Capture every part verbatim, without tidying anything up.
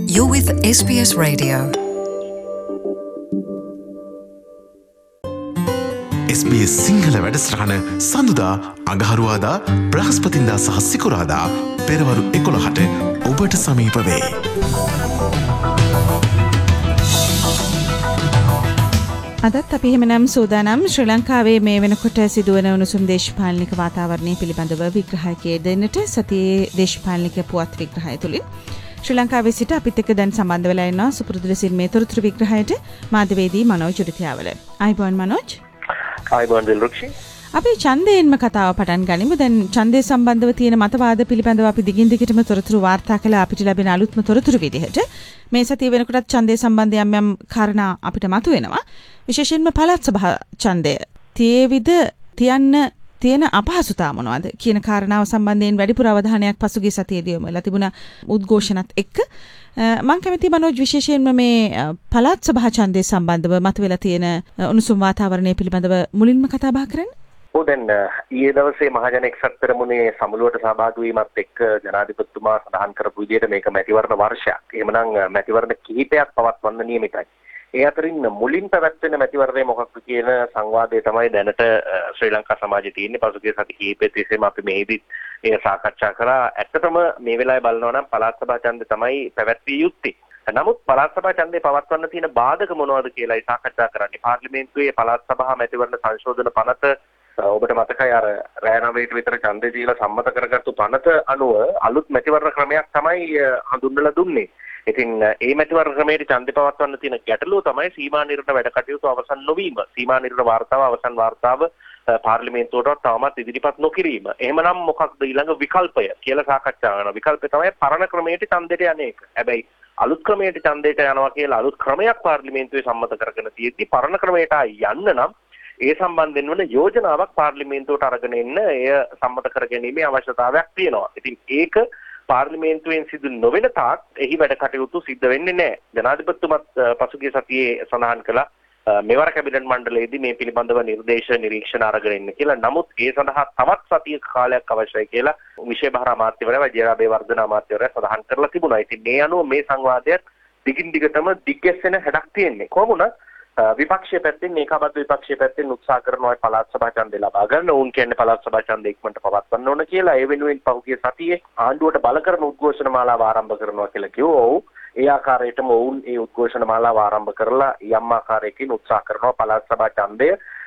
You're with S B S Radio. S B S Sinhala වැඩසටහන සඳුදා අඟහරුවාදා බ්‍රහස්පතින්දා සහ සිකුරාදා පෙරවරු එකොළහට ඔබට සමීප වේ. අදත් අපි එහෙමනම් සූදානම් ශ්‍රී ලංකාවේ මේ වෙනකොට සිදුවන උණුසුම් දේශපාලනික වාතාවරණය පිළිබඳව විග්‍රහයක් දෙන්නට සතියේ දේශපාලනික පුවත් විග්‍රහය තුලින් ශ්‍රී ලංකාවේ සිට අපිත් එක්ක දැන් සම්බන්ධ වෙලා ඉන්නවා සුපුරුදු ලෙසින් මේ තොරතුරු විග්‍රහයට මාධ්‍යවේදී මනෝජ් උඩිතියාවල. ආයිබෝන් මනෝජ්. ආයිබෝන් දිල්රුක්ෂි. අපි ඡන්දයෙන්ම කතාව පටන් ගනිමු. දැන් ඡන්දය සම්බන්ධව තියෙන මතවාද පිළිබඳව අපි දිගින් දිගටම තොරතුරු වාර්තා කළා අපිට ලැබෙන අලුත්ම තොරතුරු විදිහට. මේ සතිය වෙනකොටත් ඡන්දය සම්බන්ධ යම් යම් කාරණා අපිට මතුවෙනවා. විශේෂයෙන්ම පළාත් සභා ඡන්දය තියේවිද තියන්න තියෙන අපහසුතාව මොනවද කියන කාරණාව සම්බන්ධයෙන් වැඩිපුර අවධානයක් පසුගිය සතියේදී යොමු වෙලා තිබුණා උද්ඝෝෂණත් එක්ක. මම කැමති මනෝජ් විශේෂයෙන්ම මේ පළාත් සභා ඡන්දය සම්බන්ධව මතුවලා තියෙන උණුසුම් වාතාවරණය පිළිබඳව මුලින්ම කතා බහ කරන්න. ඔව් දැන් ඊයේ දවසේ මහජන එක්සත් පෙරමුණේ සමුළුවට සහභාගී වීමත් එක්ක ජනාධිපතිතුමා සඳහන් කරපු විදිහට මේක මැතිවරණ වර්ෂයක්. එහෙමනම් මැතිවරණ කිහිපයක් පවත්වන්න නියමිතයි. ඒ අතරින් මුලින් පැවැත්වෙන මැතිවරණය මොකක්ද කියන සංවාදය තමයි දැනට ශ්‍රී ලංකා සමාජයේ තියෙන්නේ. පසුගිය සති කිහිපෙ තිස්සේම අපි මේදිත් ඒ සාකච්ඡා කරා. ඇත්තටම මේ වෙලාවේ බලනවා නම් පළාත් සභා ඡන්දය තමයි පැවැත්විය යුත්තේ. නමුත් පළාත් සභා ඡන්දේ පවත්වන්න තියෙන බාධක මොනවද කියලායි සාකච්ඡා කරන්නේ. පාර්ලිමේන්තුවේ පළාත් සභා මැතිවරණ සංශෝධන පනත ඔබට මතකයි අර රෑ නවයට විතර ඡන්දේ දීලා සම්මත කරගත්තු පනත අනුව අලුත් මැතිවරණ ක්‍රමයක් තමයි හඳුන්වලා දුන්නේ. ඉතින් ඒ මැතිවරණ ක්‍රමයේ ඡන්දේ පවත්වන්න තියෙන ගැටලුව තමයි සීමා නිර්ණය වැඩ කටයුතු අවසන් නොවීම. සීමා නිර්ණය වාර්තාව අවසන් වාර්තාව පාර්ලිමේන්තුවට තවමත් ඉදිරිපත් නොකිරීම. එහෙමනම් මොකක්ද ඊළඟ විකල්පය කියලා සාකච්ඡා කරනවා. විකල්පය තමයි පරණ ක්‍රමයට ඡන්දයට යන එක. හැබැයි අලුත් ක්‍රමයට ඡන්දයට යනවා කියලා අලුත් ක්‍රමයක් පාර්ලිමේන්තුවේ සම්මත කරගෙන තියෙද්දි පරණ ක්‍රමයට යන්න නම් ඒ සම්බන්ධයෙන් වන යෝජනාවක් පාර්ලිමේන්තුවට අරගෙන එන්න එය සම්මත කරගැනීමේ අවශ්‍යතාවයක් තියෙනවා. ඉතින් ඒක පාර්ලිමේන්තුවෙන් සිදු නොවන තාක් එහි වැඩ කටයුතු සිද්ධ වෙන්නේ නැහැ. ජනාධිපතිතුමත් පසුගිය සතියේ සඳහන් කළා මෙවර කැබිනට් මණ්ඩලයේදී මේ පිළිබඳව නිර්දේශ නිරීක්ෂණ අරගෙන ඉන්න කියලා. නමුත් ඒ සඳහා තවත් සතියක කාලයක් අවශ්‍යයි කියලා විශේෂ බහර අමාත්‍යවරයා වජිරාබේ වර්ධන අමාත්‍යවරයා සඳහන් කරලා තිබුණා. ඉතින් මේ අනුව මේ සංවාදයට දිගින් දිගටම දිග්ගැස්සෙන හැඩක් තියෙන්නේ. කොහොම වුණත් විපක්ෂයේ පැත්තෙන් ඒකාබද්ධ විපක්ෂයේ පැත්තෙන් උත්සාහ කරනවා පළාත් සභා ඡන්දය ලබා ගන්න. උන් කියන්නේ පළාත් සභා ඡන්දය ඉක්මනට පවත්වන්න ඕන කියලා. ඒ වෙනුවෙන් පහුගිය සතියේ ආණ්ඩුවට බල කරන උද්ඝෝෂණ මාලාව ආරම්භ කරනවා කියලා කිව්වා. ඔව් ඒ ආකාරයටම ඔවුන් ඒ උද්ඝෝෂණ මාලාව ආරම්භ කරලා යම් ආකාරයකින් උත්සාහ කරනවා පළාත් සභා ඡන්දය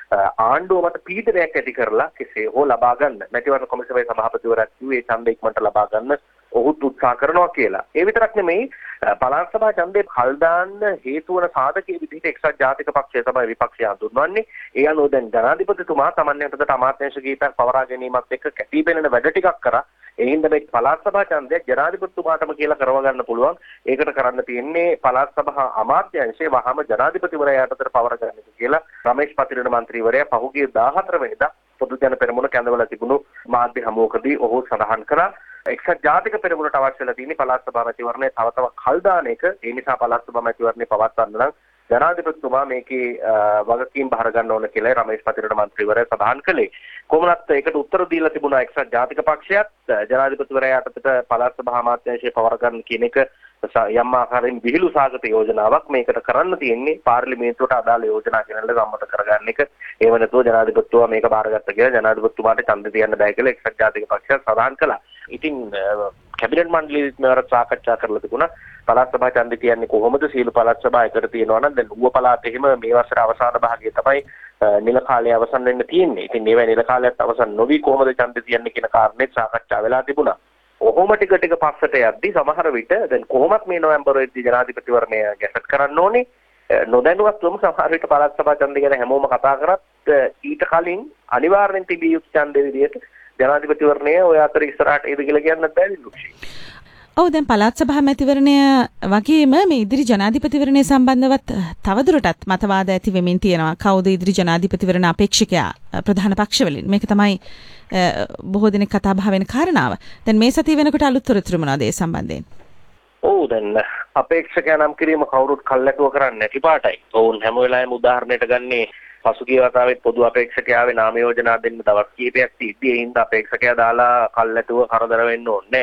ආණ්ඩුව මත පීඩනයක් ඇති කරලා කෙසේ හෝ ලබා ගන්න. මැතිවරණ කොමිසමේ සභාපතිවරයා කිව්වේ ඒ ඡන්දය ඉක්මනට ලබා ගන්න ඔහුත් උත්සාහ කරනවා කියලා. ඒ විතරක් නෙමෙයි පළාත් සභා ඡන්දේ කල් දාන්න හේතු වන සාධකයේ විදිහට එක්සත් ජාතික පක්ෂය තමයි විපක්ෂය හඳුන්වන්නේ. ඒ අනුව දැන් ජනාධිපතිතුමා තමන් යටතට අමාත්‍යාංශ කීපයක් පවරා ගැනීමත් එක්ක කැපී පෙනෙන වැඩ ටිකක් කරා. ඒ හින්දා මේ පළාත් සභා ඡන්දය ජනාධිපතිතුමාටම කියලා කරව ගන්න පුළුවන්. ඒකට කරන්න තියෙන්නේ පළාත් සභා අමාත්‍යාංශයේ වහාම ජනාධිපතිවරයා යටතට පවර ගන්න එක කියලා රමේෂ් පතිරණ මන්ත්‍රීවරයා පහුගිය දාහතර වෙනිදා පොදු ජන පෙරමුණ කැඳවලා තිබුණු මාධ්‍ය හමුවකදී ඔහු සඳහන් කරා. එක්සත් ජාතික පෙරමුණට අවශ්‍ය වෙලා තියෙන්නේ පළාත් සභා මැතිවරණය තව තව කල් දාන එක. ඒ නිසා පළාත් සභා මැතිවරණය පවත්වන්න නම් ජනාධිපතිතුමා මේකේ වගකීම් බාර ගන්න ඕන කියලා රමේෂ් පතිරණ මන්ත්‍රීවරයා සඳහන් කළේ. කොහොමවත් ඒකට උත්තර දීලා තිබුණා එක්සත් ජාතික පක්ෂයත් ජනාධිපතිවරයා යටතට පළාත් සභා අමාත්‍යාංශය පවර ගන්න කියන එක යම් ආකාරයෙන් විහිළු සාගත යෝජනාවක්. මේකට කරන්න තියෙන්නේ පාර්ලිමේන්තුවට අදාළ යෝජනා ගෙනල්ලා සම්මත කරගන්න එක. ඒව නැතුව ජනාධිපතිතුමා මේක බාරගත්ත කියලා ජනාධිපතිතුමාට ඡන්ද තියන්න බෑ කියලා එක්සත් ජාතික පක්ෂය සඳහන් කළා. ඉතින් කැබිනට් මණ්ඩලයේත් මේවර සාකච්ඡා කරලා තිබුණා පළාත් සභා ඡන්දේ කියන්නේ කොහොමද? සීල පළාත් සභා එකට තියෙනවා නම් දැන් ඌව පළාතේ හිම මේ වසරේ අවසාන භාගයේ තමයි නිල කාලය අවසන් වෙන්න තියෙන්නේ. ඉතින් මේවා නිල කාලයත් අවසන් නොවි කොහොමද ඡන්දේ තියන්නේ කියන කාරණේත් සාකච්ඡා වෙලා තිබුණා. කොහොම ටික ටික පස්සට යද්දි සමහර විට දැන් කොහොමත් මේ නොවැම්බරේදී ජනාධිපතිවරණය ගැසට් කරන්න ඕනේ. නොදැනුවත්වම සමහර විට පළාත් සභා ඡන්දය ගැන හැමෝම කතා කරත් ඊට කලින් අනිවාර්යෙන් තිබිය යුතු ඡන්දේ විදිහට ජනාධිපතිවරණය ඔය අතර ඉස්සරහට එද කියලා කියන්නත් බැරි ලුක්ෂි. ඔව් දැන් පළාත් සභා මැතිවරණය වගේම මේ ඉදිරි ජනාධිපතිවරණය සම්බන්ධවත් තවදුරටත් මතවාද ඇති වෙමින් තියෙනවා. කවුද ඉදිරි ජනාධිපතිවරණ අපේක්ෂකයා ප්‍රධාන පක්ෂවලින්? මේක තමයි බොහෝ දෙනෙක් කතා බහ වෙන කාරණාව. දැන් මේ සතිය වෙනකොට අලුත් තොරතුරු මොනවද ඒ සම්බන්ධයෙන්? ඔව් දැන් අපේක්ෂකයා නම් කිරීම කවුරුත් කල්ැතුව කරන්නේ නැති පාටයි. ඔවුන් හැම වෙලාවෙම උදාහරණයට ගන්නේ පසුගිය වතාවෙත් පොදු අපේක්ෂකයාවේ නාම යෝජනා දෙන්න දවස් කීපයක් තියදී ඒ හින්දා අපේක්ෂකයා දාලා කල්ැතුව කරදර වෙන්න ඕනේ නැහැ.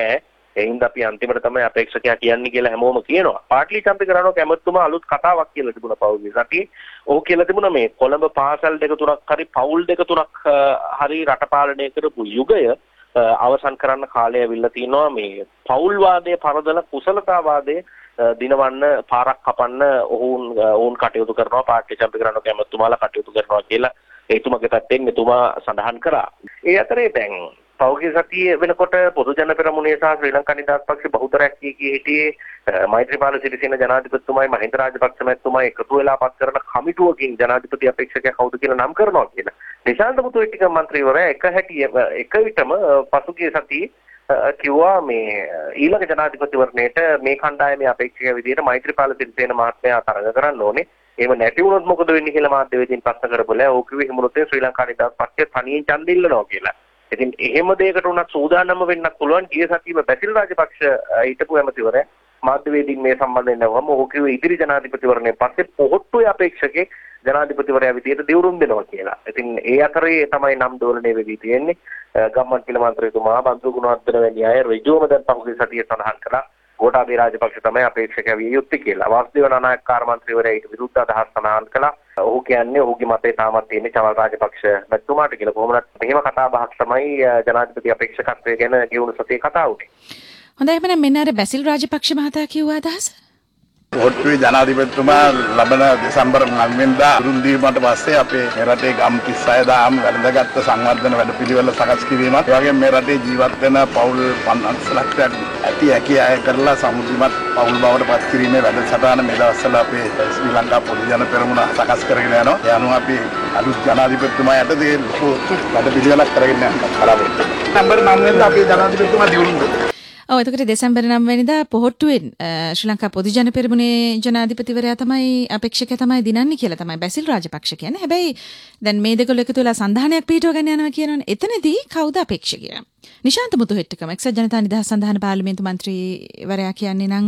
ඒ හින්දා අපි අන්තිමට තමයි අපේක්ෂකයා කියන්නේ කියලා හැමෝම කියනවා. පාටලි චම්පික රණෝක ඇමතුමා අලුත් කතාවක් කියලා තිබුණා පෞද්ගලික සතියේ. ඕක කියලා තිබුණා මේ කොළඹ පාසල් දෙක තුනක් හරි පවුල් දෙක තුනක් හරි රට පාලනය කරපු යුගය අවසන් කරන්න කාලය ඇවිල්ලා තිනවා. මේ පෞල් වාදයේ පරදලා කුසලතාවාදයේ දිනවන්න පාරක් කපන්න ඔවුන් ඔවුන් කටයුතු කරනවා. පාටලි චම්පික රණෝක ඇමතුමාලා කටයුතු කරනවා කියලා එතුමාගේ පැත්තෙන් එතුමා සඳහන් කරා. ඒ අතරේ දැන් පෞද්ගලික සතියේ වෙනකොට පොදු ජන පෙරමුණේ සහ ශ්‍රී ලංකා නිදහස් පක්ෂ බහුතරයක් කී කී හිටියේ මෛත්‍රීපාල සිරිසේන ජනාධිපතිතුමායි මහින්ද රාජපක්ෂ මැතිතුමායි එකතු වෙලා පත් කරන කමිටුවකින් ජනාධිපති අපේක්ෂකයා කවුද කියලා නම් කරනවා කියලා. නිශාන්ත මුතුවෙට්ටික මන්ත්‍රීවරයා එක හැටි එක විටම පසුගිය සතියේ කිව්වා මේ ඊළඟ ජනාධිපතිවරණයට මේ කණ්ඩායමේ අපේක්ෂකයා විදිහට මෛත්‍රීපාල සිරිසේන මහත්මයා තරඟ කරන්න ඕනේ. එහෙම නැති වුණොත් මොකද වෙන්නේ කියලා මාධ්‍යවේදීන් ප්‍රශ්න කරපුවා. ඕක කිව්වේ හිමුණොත් ශ්‍රී ලංකා නිදහස් පක්ෂය තනියෙන් ඡන්ද ඉල්ලනවා කියලා. ඉතින් එහෙම දෙයකට උනත් සූදානම්ම වෙන්නත් පුළුවන්. ගිය සතියේ බැසිල් රාජපක්ෂ හිටපු ඇමතිවරයා මාධ්‍යවේදීන් මේ සම්බන්ධයෙන් නවම ඕක කිව්වේ ඉදිරි ජනාධිපතිවරණයෙන් පස්සේ පොහොට්ටුවේ අපේක්ෂකේ ජනාධිපතිවරයා විදියට දිවුරුම් දෙනවා කියලා. ඉතින් ඒ අතරේ තමයි නම් දෝලණය වෙවි තියෙන්නේ. ගම්මන් පිළ මන්ත්‍රීතුමා බන්දු ගුණවර්ධන වැනි අය ඍජුවම දැන් පහුගිය සතියේ සඳහන් කළා ගෝඨාභය රාජපක්ෂ තමයි අපේක්ෂකයා විය යුත්තේ කියලා. වාසුදේව නානායක කාර්ය මන්ත්‍රීවරයා ඊට විරුද්ධ අදහස් සඳහන් කළා. ඔහු කියන්නේ ඔහුගේ මතේ තාමත් තියෙන්නේ චමල් රාජපක්ෂ මැතිතුමාට කියලා. කොහොමවත් මෙහෙම කතා බහක් තමයි ජනාධිපති අපේක්ෂකත්වය ගැන ගෙවුණු සතියේ කතා වුණේ. හොඳයි එහෙනම් මෙන්න අර බැසිල් රාජපක්ෂ මහතා කිව්ව අදහස. පොහොට්ටුවේ ජනාධිපතිතුමා ලබන දෙසැම්බර් නවය වෙනිදා උරුම් දීමට පස්සේ අපේ මේ රටේ ගම් තිස් හය දාම් වැළඳගත් සංවර්ධන වැඩපිළිවෙල සකස් කිරීමත් ඒ වගේම මේ රටේ ජීවත් වෙන පවුල් පන්සිය ලක්ෂයක් ඇති හැකි අය කරලා සමුදිමත් පවුල් බවට පත් කිරීමේ වැඩසටහන මේ දවස්වල අපේ ශ්‍රී ලංකා පොදු ජන පෙරමුණ සකස් කරගෙන යනවා. ඒ අනුව අපි අලුත් ජනාධිපතිතුමා යටතේ වැඩපිළිවෙලක් කරගෙන යනවා. බලාපොරොත්තු වෙනවා. දෙසැම්බර් නවය වෙනිදා අපේ ජනාධිපතිතුමා දියුණු කරනවා. ඔව් එතකොට දෙසැම්බර් නවය වෙනිදා පොහොට්ටුවෙන් ශ්‍රී ලංකා පොදු ජන පෙරමුණේ ජනාධිපතිවරයා තමයි අපේක්ෂකයා තමයි දිනන්නේ කියලා තමයි බැසිල් රාජපක්ෂ කියන්නේ. හැබැයි දැන් මේ දෙකල එකතු වෙලා සංධානයක් පිටව ගන්න යනවා කියනවනේ. එතනදී කවුද අපේක්ෂකයා? නිශාන්ත මුතුහෙට්ටිකම එක්සත් ජනතා නිදහස් සංධාන පාර්ලිමේන්තු මන්ත්‍රීවරයා කියන්නේ නම්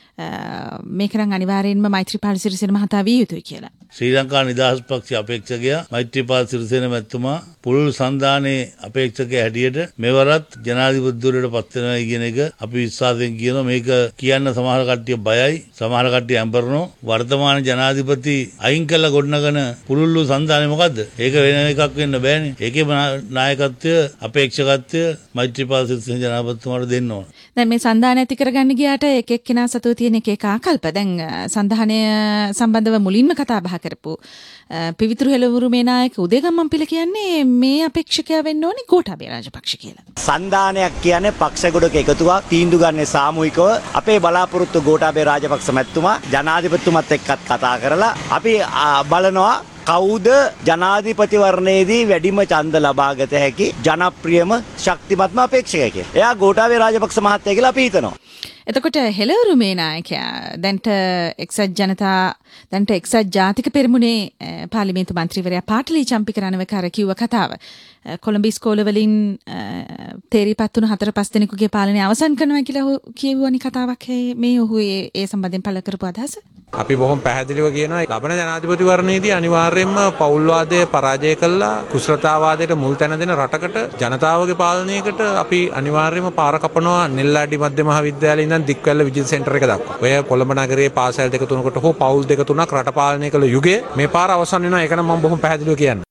මේක නම් අනිවාර්යෙන්ම මෛත්‍රීපාල සිරිසේන මහතා විය යුතුයි කියලා. ශ්‍රී ලංකා නිදහස් පක්ෂ අපේක්ෂකයා මෛත්‍රීපාල සිරිසේන මැතිතුමා පුළුල් සංධානයේ අපේක්ෂකයා හැටියට මෙවරත් ජනාධිපතිවරයාට පත් වෙනවා කියන එක අපි විශ්වාසයෙන් කියනවා. මේක කියන්න සමහර කට්ටිය බයයි, සමහර කට්ටිය ඇඹරනවා. වර්තමාන ජනාධිපති අයින් කළ ගොඩනගන පුළුල්ලු සංධානය මොකද්ද? ඒක වෙන එකක් වෙන්න බෑනේ. ඒකේ නායකත්වය අපේක්ෂකත්වය මෛත්‍රීපාල සිරිසේන ජනාධිපතිතුමාට දෙන්න ඕන. දැන් මේ සංධානය ඇති කරගන්න ගියාට එක එක්කෙනා සතුව තියෙන එක එක ආකල්ප. දැන් සංධානය සම්බන්ධව මුලින්ම කතා බහ කරපු පිවිතුරු හෙළවුරුමේ නායක උදේගම්මන් පිළ කියන්නේ මේ අපේක්ෂකයා වෙන්න ඕනේ ගෝඨාභය රාජපක්ෂ කියලා. සංධානයක් කියන්නේ පක්ෂ ගොඩක එකතුවක් තීන්දුව ගන්න සාමූහිකව අපේ බලාපොරොත්තු ගෝඨාභය රාජපක්ෂ මැතිතුමා ජනාධිපතිතුමත් එක්කත් කතා කරලා අපි බලනවා කවුද ජනාධිපතිවරණයේදී වැඩිම ඡන්ද ලබාගත හැකි ජනප්‍රියම ශක්තිමත්ම අපේක්ෂකයෙක් කියලා. එයා ගෝඨාභය රාජපක්ෂ මහත්තයා කියලා අපි හිතනවා. එතකොට හෙළවුරුමේ නායකයා දැන්ට එක්සත් ජනතා දැන්ට එක්සත් ජාතික පෙරමුණේ පාර්ලිමේන්තු මන්ත්‍රීවරයා පාටලි චම්පික රණවකාර කිව්ව කතාව කොළඹ ඉස්කෝලවලින් තේරීපත් වුණු හතර පහ දෙනෙකුගේ පාලනය අවසන් කරනවා කියලා කියවුවනි කතාවක් මේ ඔහු ඒ සම්බන්ධයෙන් පළ කරපු අදහස. අපි බොහොම පැහැදිලිව කියනවා ලබන ජනාධිපතිවරණයේදී අනිවාර්යයෙන්ම පෞල්වාදය පරාජය කළා කුසලතාවාදයට මුල් තැන දෙන රටකට ජනතාවගේ පාලනයකට අපි අනිවාර්යයෙන්ම පාර කපනවා නෙල්ලාඩි මධ්‍ය මහාවිද්‍යාලයේ ඉඳන් දික්වැල්ල විජිත සෙන්ටර් එක දක්වා. ඔය කොළඹ නගරයේ පාසල් දෙක තුනකට හෝ පෞල් දෙක තුනක් රට පාලනය කළ යුගයේ මේ පාර අවසන් වෙනවා. ඒක නම් මම බොහොම පැහැදිලිව කියන්නේ.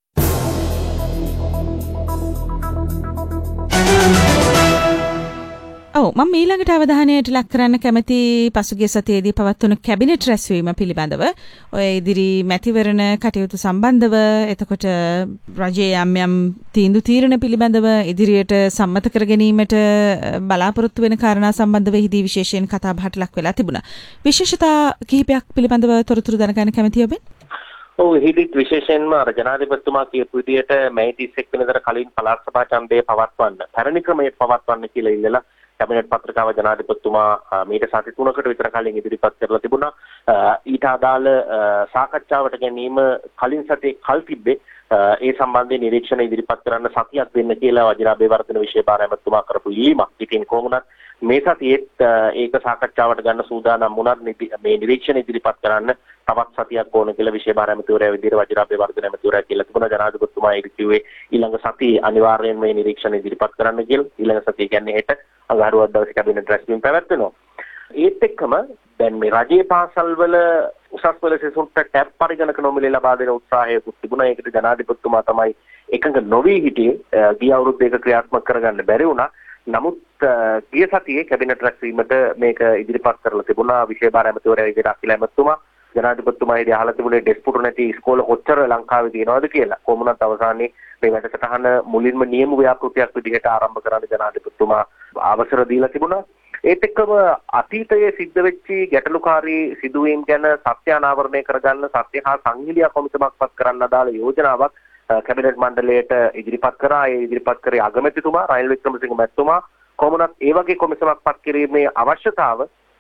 ඔව් මම ඊළඟට අවධානයට ලක් කරන්න කැමති පසුගිය සතියේදී පවත්වන කැබිනට් රැස්වීම පිළිබඳව ඔය ඉදිරි මැතිවරණ කටයුතු සම්බන්ධව එතකොට රජයේ යම් යම් තීන්දුව තීරණ පිළිබඳව ඉදිරියට සම්මත කර ගැනීමට බලාපොරොත්තු වෙන කාරණා සම්බන්ධව එහිදී විශේෂයෙන් කතා බහට ලක් වෙලා තිබුණා. විශේෂතා කිහිපයක් පිළිබඳව තොරතුරු දැනගන්න කැමතියි ඔබෙන්. ඔව් හිදිත් විශේෂයෙන්ම අර ජනාධිපතිතුමා කියපු විදිහට මැයි තිස් එක් වෙනිදාට කලින් පළාත් සභා ඡන්දය පවත්වන්න පැරණි ක්‍රමයට පවත්වන්න කියලා ඉල්ලලා කැබිනට් පත්‍රිකාව ජනාධිපතිතුමා මීට සති තුනකට විතර කලින් ඉදිරිපත් කරලා තිබුණා. ඊට අදාළ සාකච්ඡාවට ගැනීම කලින් සතියේ කල් තිබ්බේ. ඒ සම්බන්ධයෙන් නිරීක්ෂණ ඉදිරිපත් කරන්න සතියක් දෙන්න කියලා වජිරාභය වර්ධන විශේෂ භාර ඇමතුමා කරපු ඉල්ලීමක්. ඉතින් කොහොමද මේ සතියේත් ඒක සාකච්ඡාවට ගන්න සූදානම් වුණත් මේ නිරීක්ෂණ ඉදිරිපත් කරන්න තවත් සතියක් ඕන කියලා විශේෂ භාර ඇමතිවරයා විදිහට වජිරාභය වර්ධන ඇමතිවරයා කියලා තිබුණා. ජනාධිපතිතුමා ඒක කිව්වේ ඊළඟ සතියේ අනිවාර්යයෙන් මේ නිරීක්ෂණ ඉදිරිපත් කරන්න කියලා. ඊළඟ සතිය කියන්නේ හෙට අඟහරුවාදා දවසේ කැබිනට් රැස්වීම පැවැත්වෙනවා. ඒත් එක්කම දැන් මේ රජයේ පාසල්වල උසස් පෙළ සිසුන්ට ටැබ් පරිගණක නොමිලේ ලබා දෙන උත්සාහයකුත් තිබුණා. ඒකට ජනාධිපතිතුමා තමයි එකඟ නොවී හිටියේ. ගිය අවුරුද්දේ ඒක ක්‍රියාත්මක කරගන්න බැරි වුණා. නමුත් ගිය සතියේ කැබිනට් රැස්වීමට මේක ඉදිරිපත් කරලා තිබුණා. විශේෂ භාර ඇමතිවරයා විදිහට අකිල ඇමතුමා ජනාධිපතිතුමා ඉදිරි අහලා තිබුණේ ඩෙස්පුටු නැති ඉස්කෝල කොච්චර ලංකාවේ තියෙනවද කියලා. කොමුණත් අවසානයේ මේ වැඩසටහන මුලින්ම නියම ව්‍යාපෘතියක් විදිහට ආරම්භ කරන්න ජනාධිපතිතුමා අවසර දීලා තිබුණා. ඒත් එක්කම අතීතයේ සිද්ධ වෙච්ච ගැටලුකාරී සිදුවීම් ගැන සත්‍ය අනාවරණය කරගන්න සත්‍ය හා සංහිඳියා කොමිසමක් පත් කරන්න අදාළ යෝජනාවක් කැබිනට් මණ්ඩලයට ඉදිරිපත් කරා. ඒ ඉදිරිපත් කරේ අගමැතිතුමා රනිල් වික්‍රමසිංහ මැතිතුමා. කොමුණත් ඒ වගේ කොමිසමක් පත් කිරීමේ අවශ්‍යතාව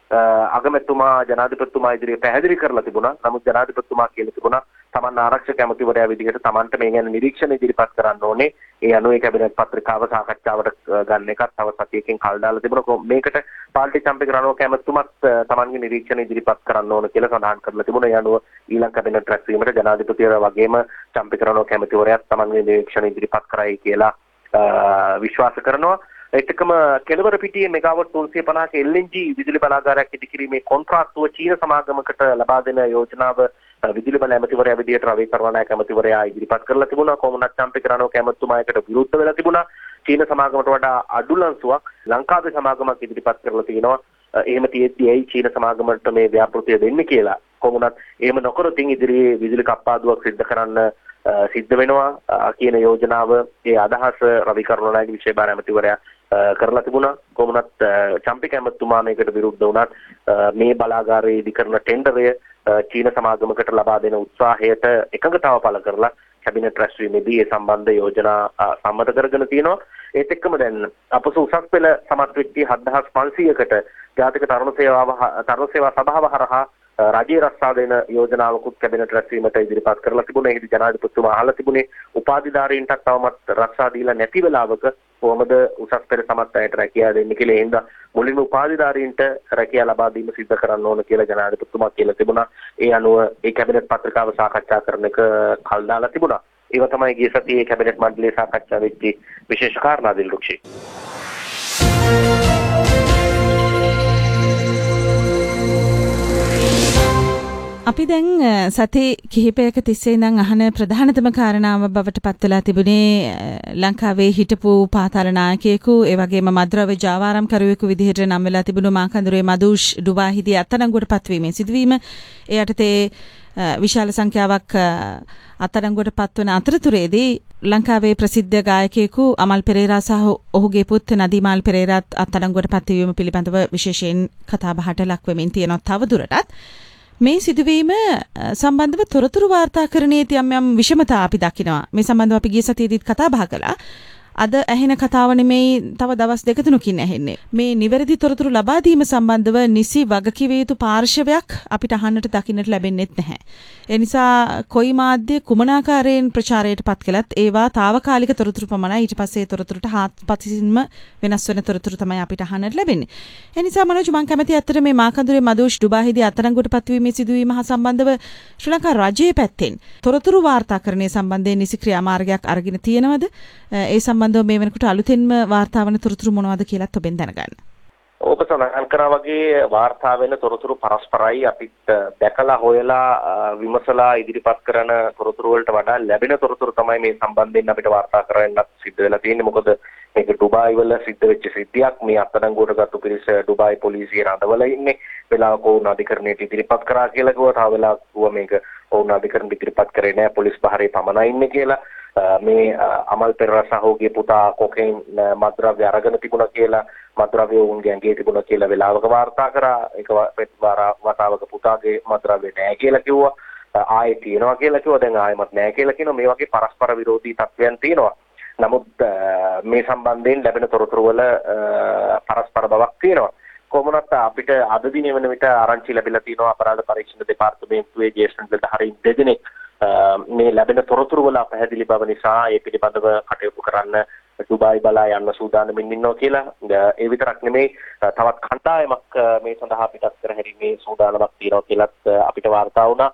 අගමැතිතුමා ජනාධිපතිතුමා ඉදිරියේ පැහැදිලි කරලා තිබුණා. නමුත් ජනාධිපතිතුමා කියලා තිබුණා තමන් ආරක්ෂක ඇමතිවරයා විදිහට තමන්ට මේ ගැන නිරීක්ෂණ ඉදිරිපත් කරන්න ඕනේ. ඒ අනුව ඒ කැබිනට් පත්‍රිකාව සාකච්ඡාවට ගන්න එකත් තව සතියකින් කල් දාලා තිබුණා. මේකට පාල්ටි චම්පික රණෝක ඇමතුමත් තමන්ගේ නිරීක්ෂණ ඉදිරිපත් කරන්න ඕන කියලා සඳහන් කරලා තිබුණා. ඒ අනුව ඊළඟ කැබිනට් රැස්වීමට ජනාධිපතිවරයා වගේම චම්පික රණෝක ඇමතිවරයාත් තමන්ගේ නිරීක්ෂණ ඉදිරිපත් කරයි කියලා විශ්වාස කරනවා. ඒකකම කෙළවර පිටියේ මෙගාවට් තුන්සිය පනහක එල් එන් ජී විදුලි බලාගාරයක් ඉදිකිරීමේ කොන්ත්‍රාත්තුව චීන සමාගමකට ලබා දෙන යෝජනාව විදුලි බල ඇමතිවරයා විදියට රවී කරුණානායක ඇමතිවරයා ඉදිරිපත් කරලා තිබුණා. කොමුණත් චම්පික රණෝක ඇමතුමායකට විරුද්ධ වෙලා තිබුණා. චීන සමාගමට වඩා අඩු ලන්සුවක් ලංකාවේ සමාගමක් ඉදිරිපත් කරලා තිනවා. එහෙම තියෙද්දි ඇයි චීන සමාගමට මේ ව්‍යාපෘතිය දෙන්නේ කියලා. කොමුණත් එහෙම නොකරොත් ඉදිරියේ විදුලි කප්පාදුවක් සිද්ධ කරන්න සිද්ධ වෙනවා කියන යෝජනාව ඒ අදහස රවී කරුණානායක විශේෂ භාර ඇමතිවරයා කරලා තිබුණා. කොමුණත් චම්පික ඇමතුමා මේකට විරුද්ධ වුණත් මේ බලාගාරයේ ඉදි කරන ටෙන්ඩරය චීන සමාගමකට ලබා දෙන උත්සාහයට එකඟතාව පළ කරලා කැබිනට් රැස්වීමේදී ඒ සම්බන්ධ යෝජනා සම්මත කරගෙන තියෙනවා. ඒත් එක්කම දැන් අපස උසස් පෙළ සමත් වෙච්ච හත්දහස් පන්සීයකට ජාතික තරුණ සේවාව තරුණ සේවා සභාව හරහා රජයේ රස්සා දෙන යෝජනාවකුත් කැබිනට් රැස්වීමට ඉදිරිපත් කරලා තිබුණා. ඒකදී ජනාධිපතිතුමා අහලා තිබුණේ උපාධිධාරීන්ට තවමත් රස්සා දීලා නැති වෙලාවක කොහොමද උසස් පෙළ සමත් අයට රැකියාව දෙන්නේ කියලා. ඒ හින්දා මුලින්ම උපාධිධාරීන්ට රැකියාව ලබා දීම සිද්ධ කරන්න ඕන කියලා ජනාධිපතිතුමා කියලා තිබුණා. ඒ අනුව ඒ කැබිනට් පත්‍රිකාව සාකච්ඡා කරන එක කල් දාලා තිබුණා. ඒව තමයි ගිය සතියේ කැබිනට් මණ්ඩලයේ සාකච්ඡා වෙච්ච විශේෂ කාරණා දිල්රුක්ෂි. අපි දැන් සති කිහිපයක තිස්සේ ඉඳන් අහන ප්‍රධානතම කාරණාව බවට පත් වෙලා තිබුණේ ලංකාවේ හිටපු පාතාල නායකයෙකු ඒ වගේම මද්‍රව්‍ය ජාවාරම්කරුවෙකු විදිහට නම් වෙලා තිබුණු මාකන්දුරේ මදුෂ් ඩුබායිදී අත්අඩංගුවට පත්වීමේ සිදුවීම. ඒ යටතේ විශාල සංඛ්‍යාවක් අත්අඩංගුවට පත්වන අතරතුරේදී ලංකාවේ ප්‍රසිද්ධ ගායකයෙකු අමල් පෙරේරා සහ ඔහුගේ පුත් නදීමාල් පෙරේරාත් අත්අඩංගුවට පත්වීම පිළිබඳව විශේෂයෙන් කතා බහට ලක් වෙමින් තියෙනවා. තවදුරටත් මේ සිදුවීම සම්බන්ධව තොරතුරු වාර්තාකරණයේ යම් යම් විෂමතා අපි දකිනවා. මේ සම්බන්ධව අපි ගිය සතියේදීත් කතා බහ කළා. අද ඇහෙන කතාව නෙමෙයි තව දවස් දෙක තුනකින් ඇහෙන්නේ. මේ නිවැරදි තොරතුරු ලබා දීම සම්බන්ධව නිසි වගකිව යුතු පාර්ශවයක් අපිට අහන්නට දකින්නට ලැබෙන්නේ නැහැ. ඒ නිසා කොයි මාධ්‍ය කුමනාකාරයෙන් ප්‍රචාරයට පත් කළත් ඒවා తాවකාලික තොරතුරු පමණයි. ඊට පස්සේ තොරතුරුට හාත්පසින්ම වෙනස් වෙන තොරතුරු තමයි අපිට අහන්නට ලැබෙන්නේ. ඒ නිසා මනෝජ් මම කැමති අතට මේ මාකන්දුරේ මදුෂ් ඩුබායිදී අත්අඩංගුවට පත්වීමේ සිදුවීම හා සම්බන්ධව ශ්‍රී ලංකා රජයේ පැත්තෙන් තොරතුරු වාර්තාකරණය සම්බන්ධයෙන් නිසි ක්‍රියාමාර්ගයක් අරගෙන තියෙනවද? ඒ සම්බන්ධව මේ වෙනකොට අලුතෙන්ම වාර්තා වන තොරතුරු මොනවද කියලාත් ඔබෙන් දැනගන්න. ඔබ සඳහන් කරා වගේ වාර්තා වෙන තොරතුරු පරස්පරයි. අපිත් දැකලා හොයලා විමසලා ඉදිරිපත් කරන තොරතුරු වලට වඩා ලැබෙන තොරතුරු තමයි මේ සම්බන්ධයෙන් අපිට වාර්තා කරන්නත් සිද්ධ වෙලා තියෙන්නේ. මොකද මේක ඩුබායි වල සිද්ධ වෙච්ච සිද්ධියක්. මේ අත්අඩංගුවට ගත්ත පිරිස ඩුබායි පොලිසිය රඳවලා ඉන්නේ. වෙලාවක වුණ අධිකරණයට ඉදිරිපත් කරා කියලා කිව්වා. තව වෙලාවක කිව්වා මේක වුණ අධිකරණයට ඉදිරිපත් කරේ නෑ, පොලිස් බහරේ පමණයි ඉන්නේ කියලා. මේ අමල් පෙරේරා සහෝගේ පුතා කොකේන් මද්‍රව්‍ය අරගෙන තිබුණා කියලා, මද්‍රව්‍ය උන්ගේ ඇඟේ තිබුණා කියලා වෙලාවක වාර්තා කරා. ඒක වතාවක පුතාගේ මද්‍රව්‍ය නෑ කියලා කිව්වා. ආයේ තියෙනවා කියලා කිව්වා. දැන් ආයෙමත් නෑ කියලා කියනවා. මේ වගේ පරස්පර විරෝධී තත්ත්වයන් තියෙනවා. නමුත් මේ සම්බන්ධයෙන් ලැබෙන තොරතුරු වල පරස්පර බවක් තියෙනවා. කොමුණත් අපිට අද දිනේ වෙන විට ආරංචි ලැබිලා තියෙනවා අපරාධ පරීක්ෂණ දෙපාර්තමේන්තුවේ ජ්‍යෙෂ්ඨ නිලධාරීන් දෙදෙනෙක් මේ ලැබෙන තොරතුරු වල පැහැදිලි බව නිසා ඒ පිළිබඳව කටයුතු කරන්න ඩුබායි බලා යන්න සූදානම්ින් ඉන්නවා කියලා. ඒ විතරක් නෙමෙයි තවත් කණ්ඩායමක් මේ සඳහා පිටත් කර හැරීමේ සූදානමක් තියෙනවා කියලාත් අපිට වාර්තා වුණා.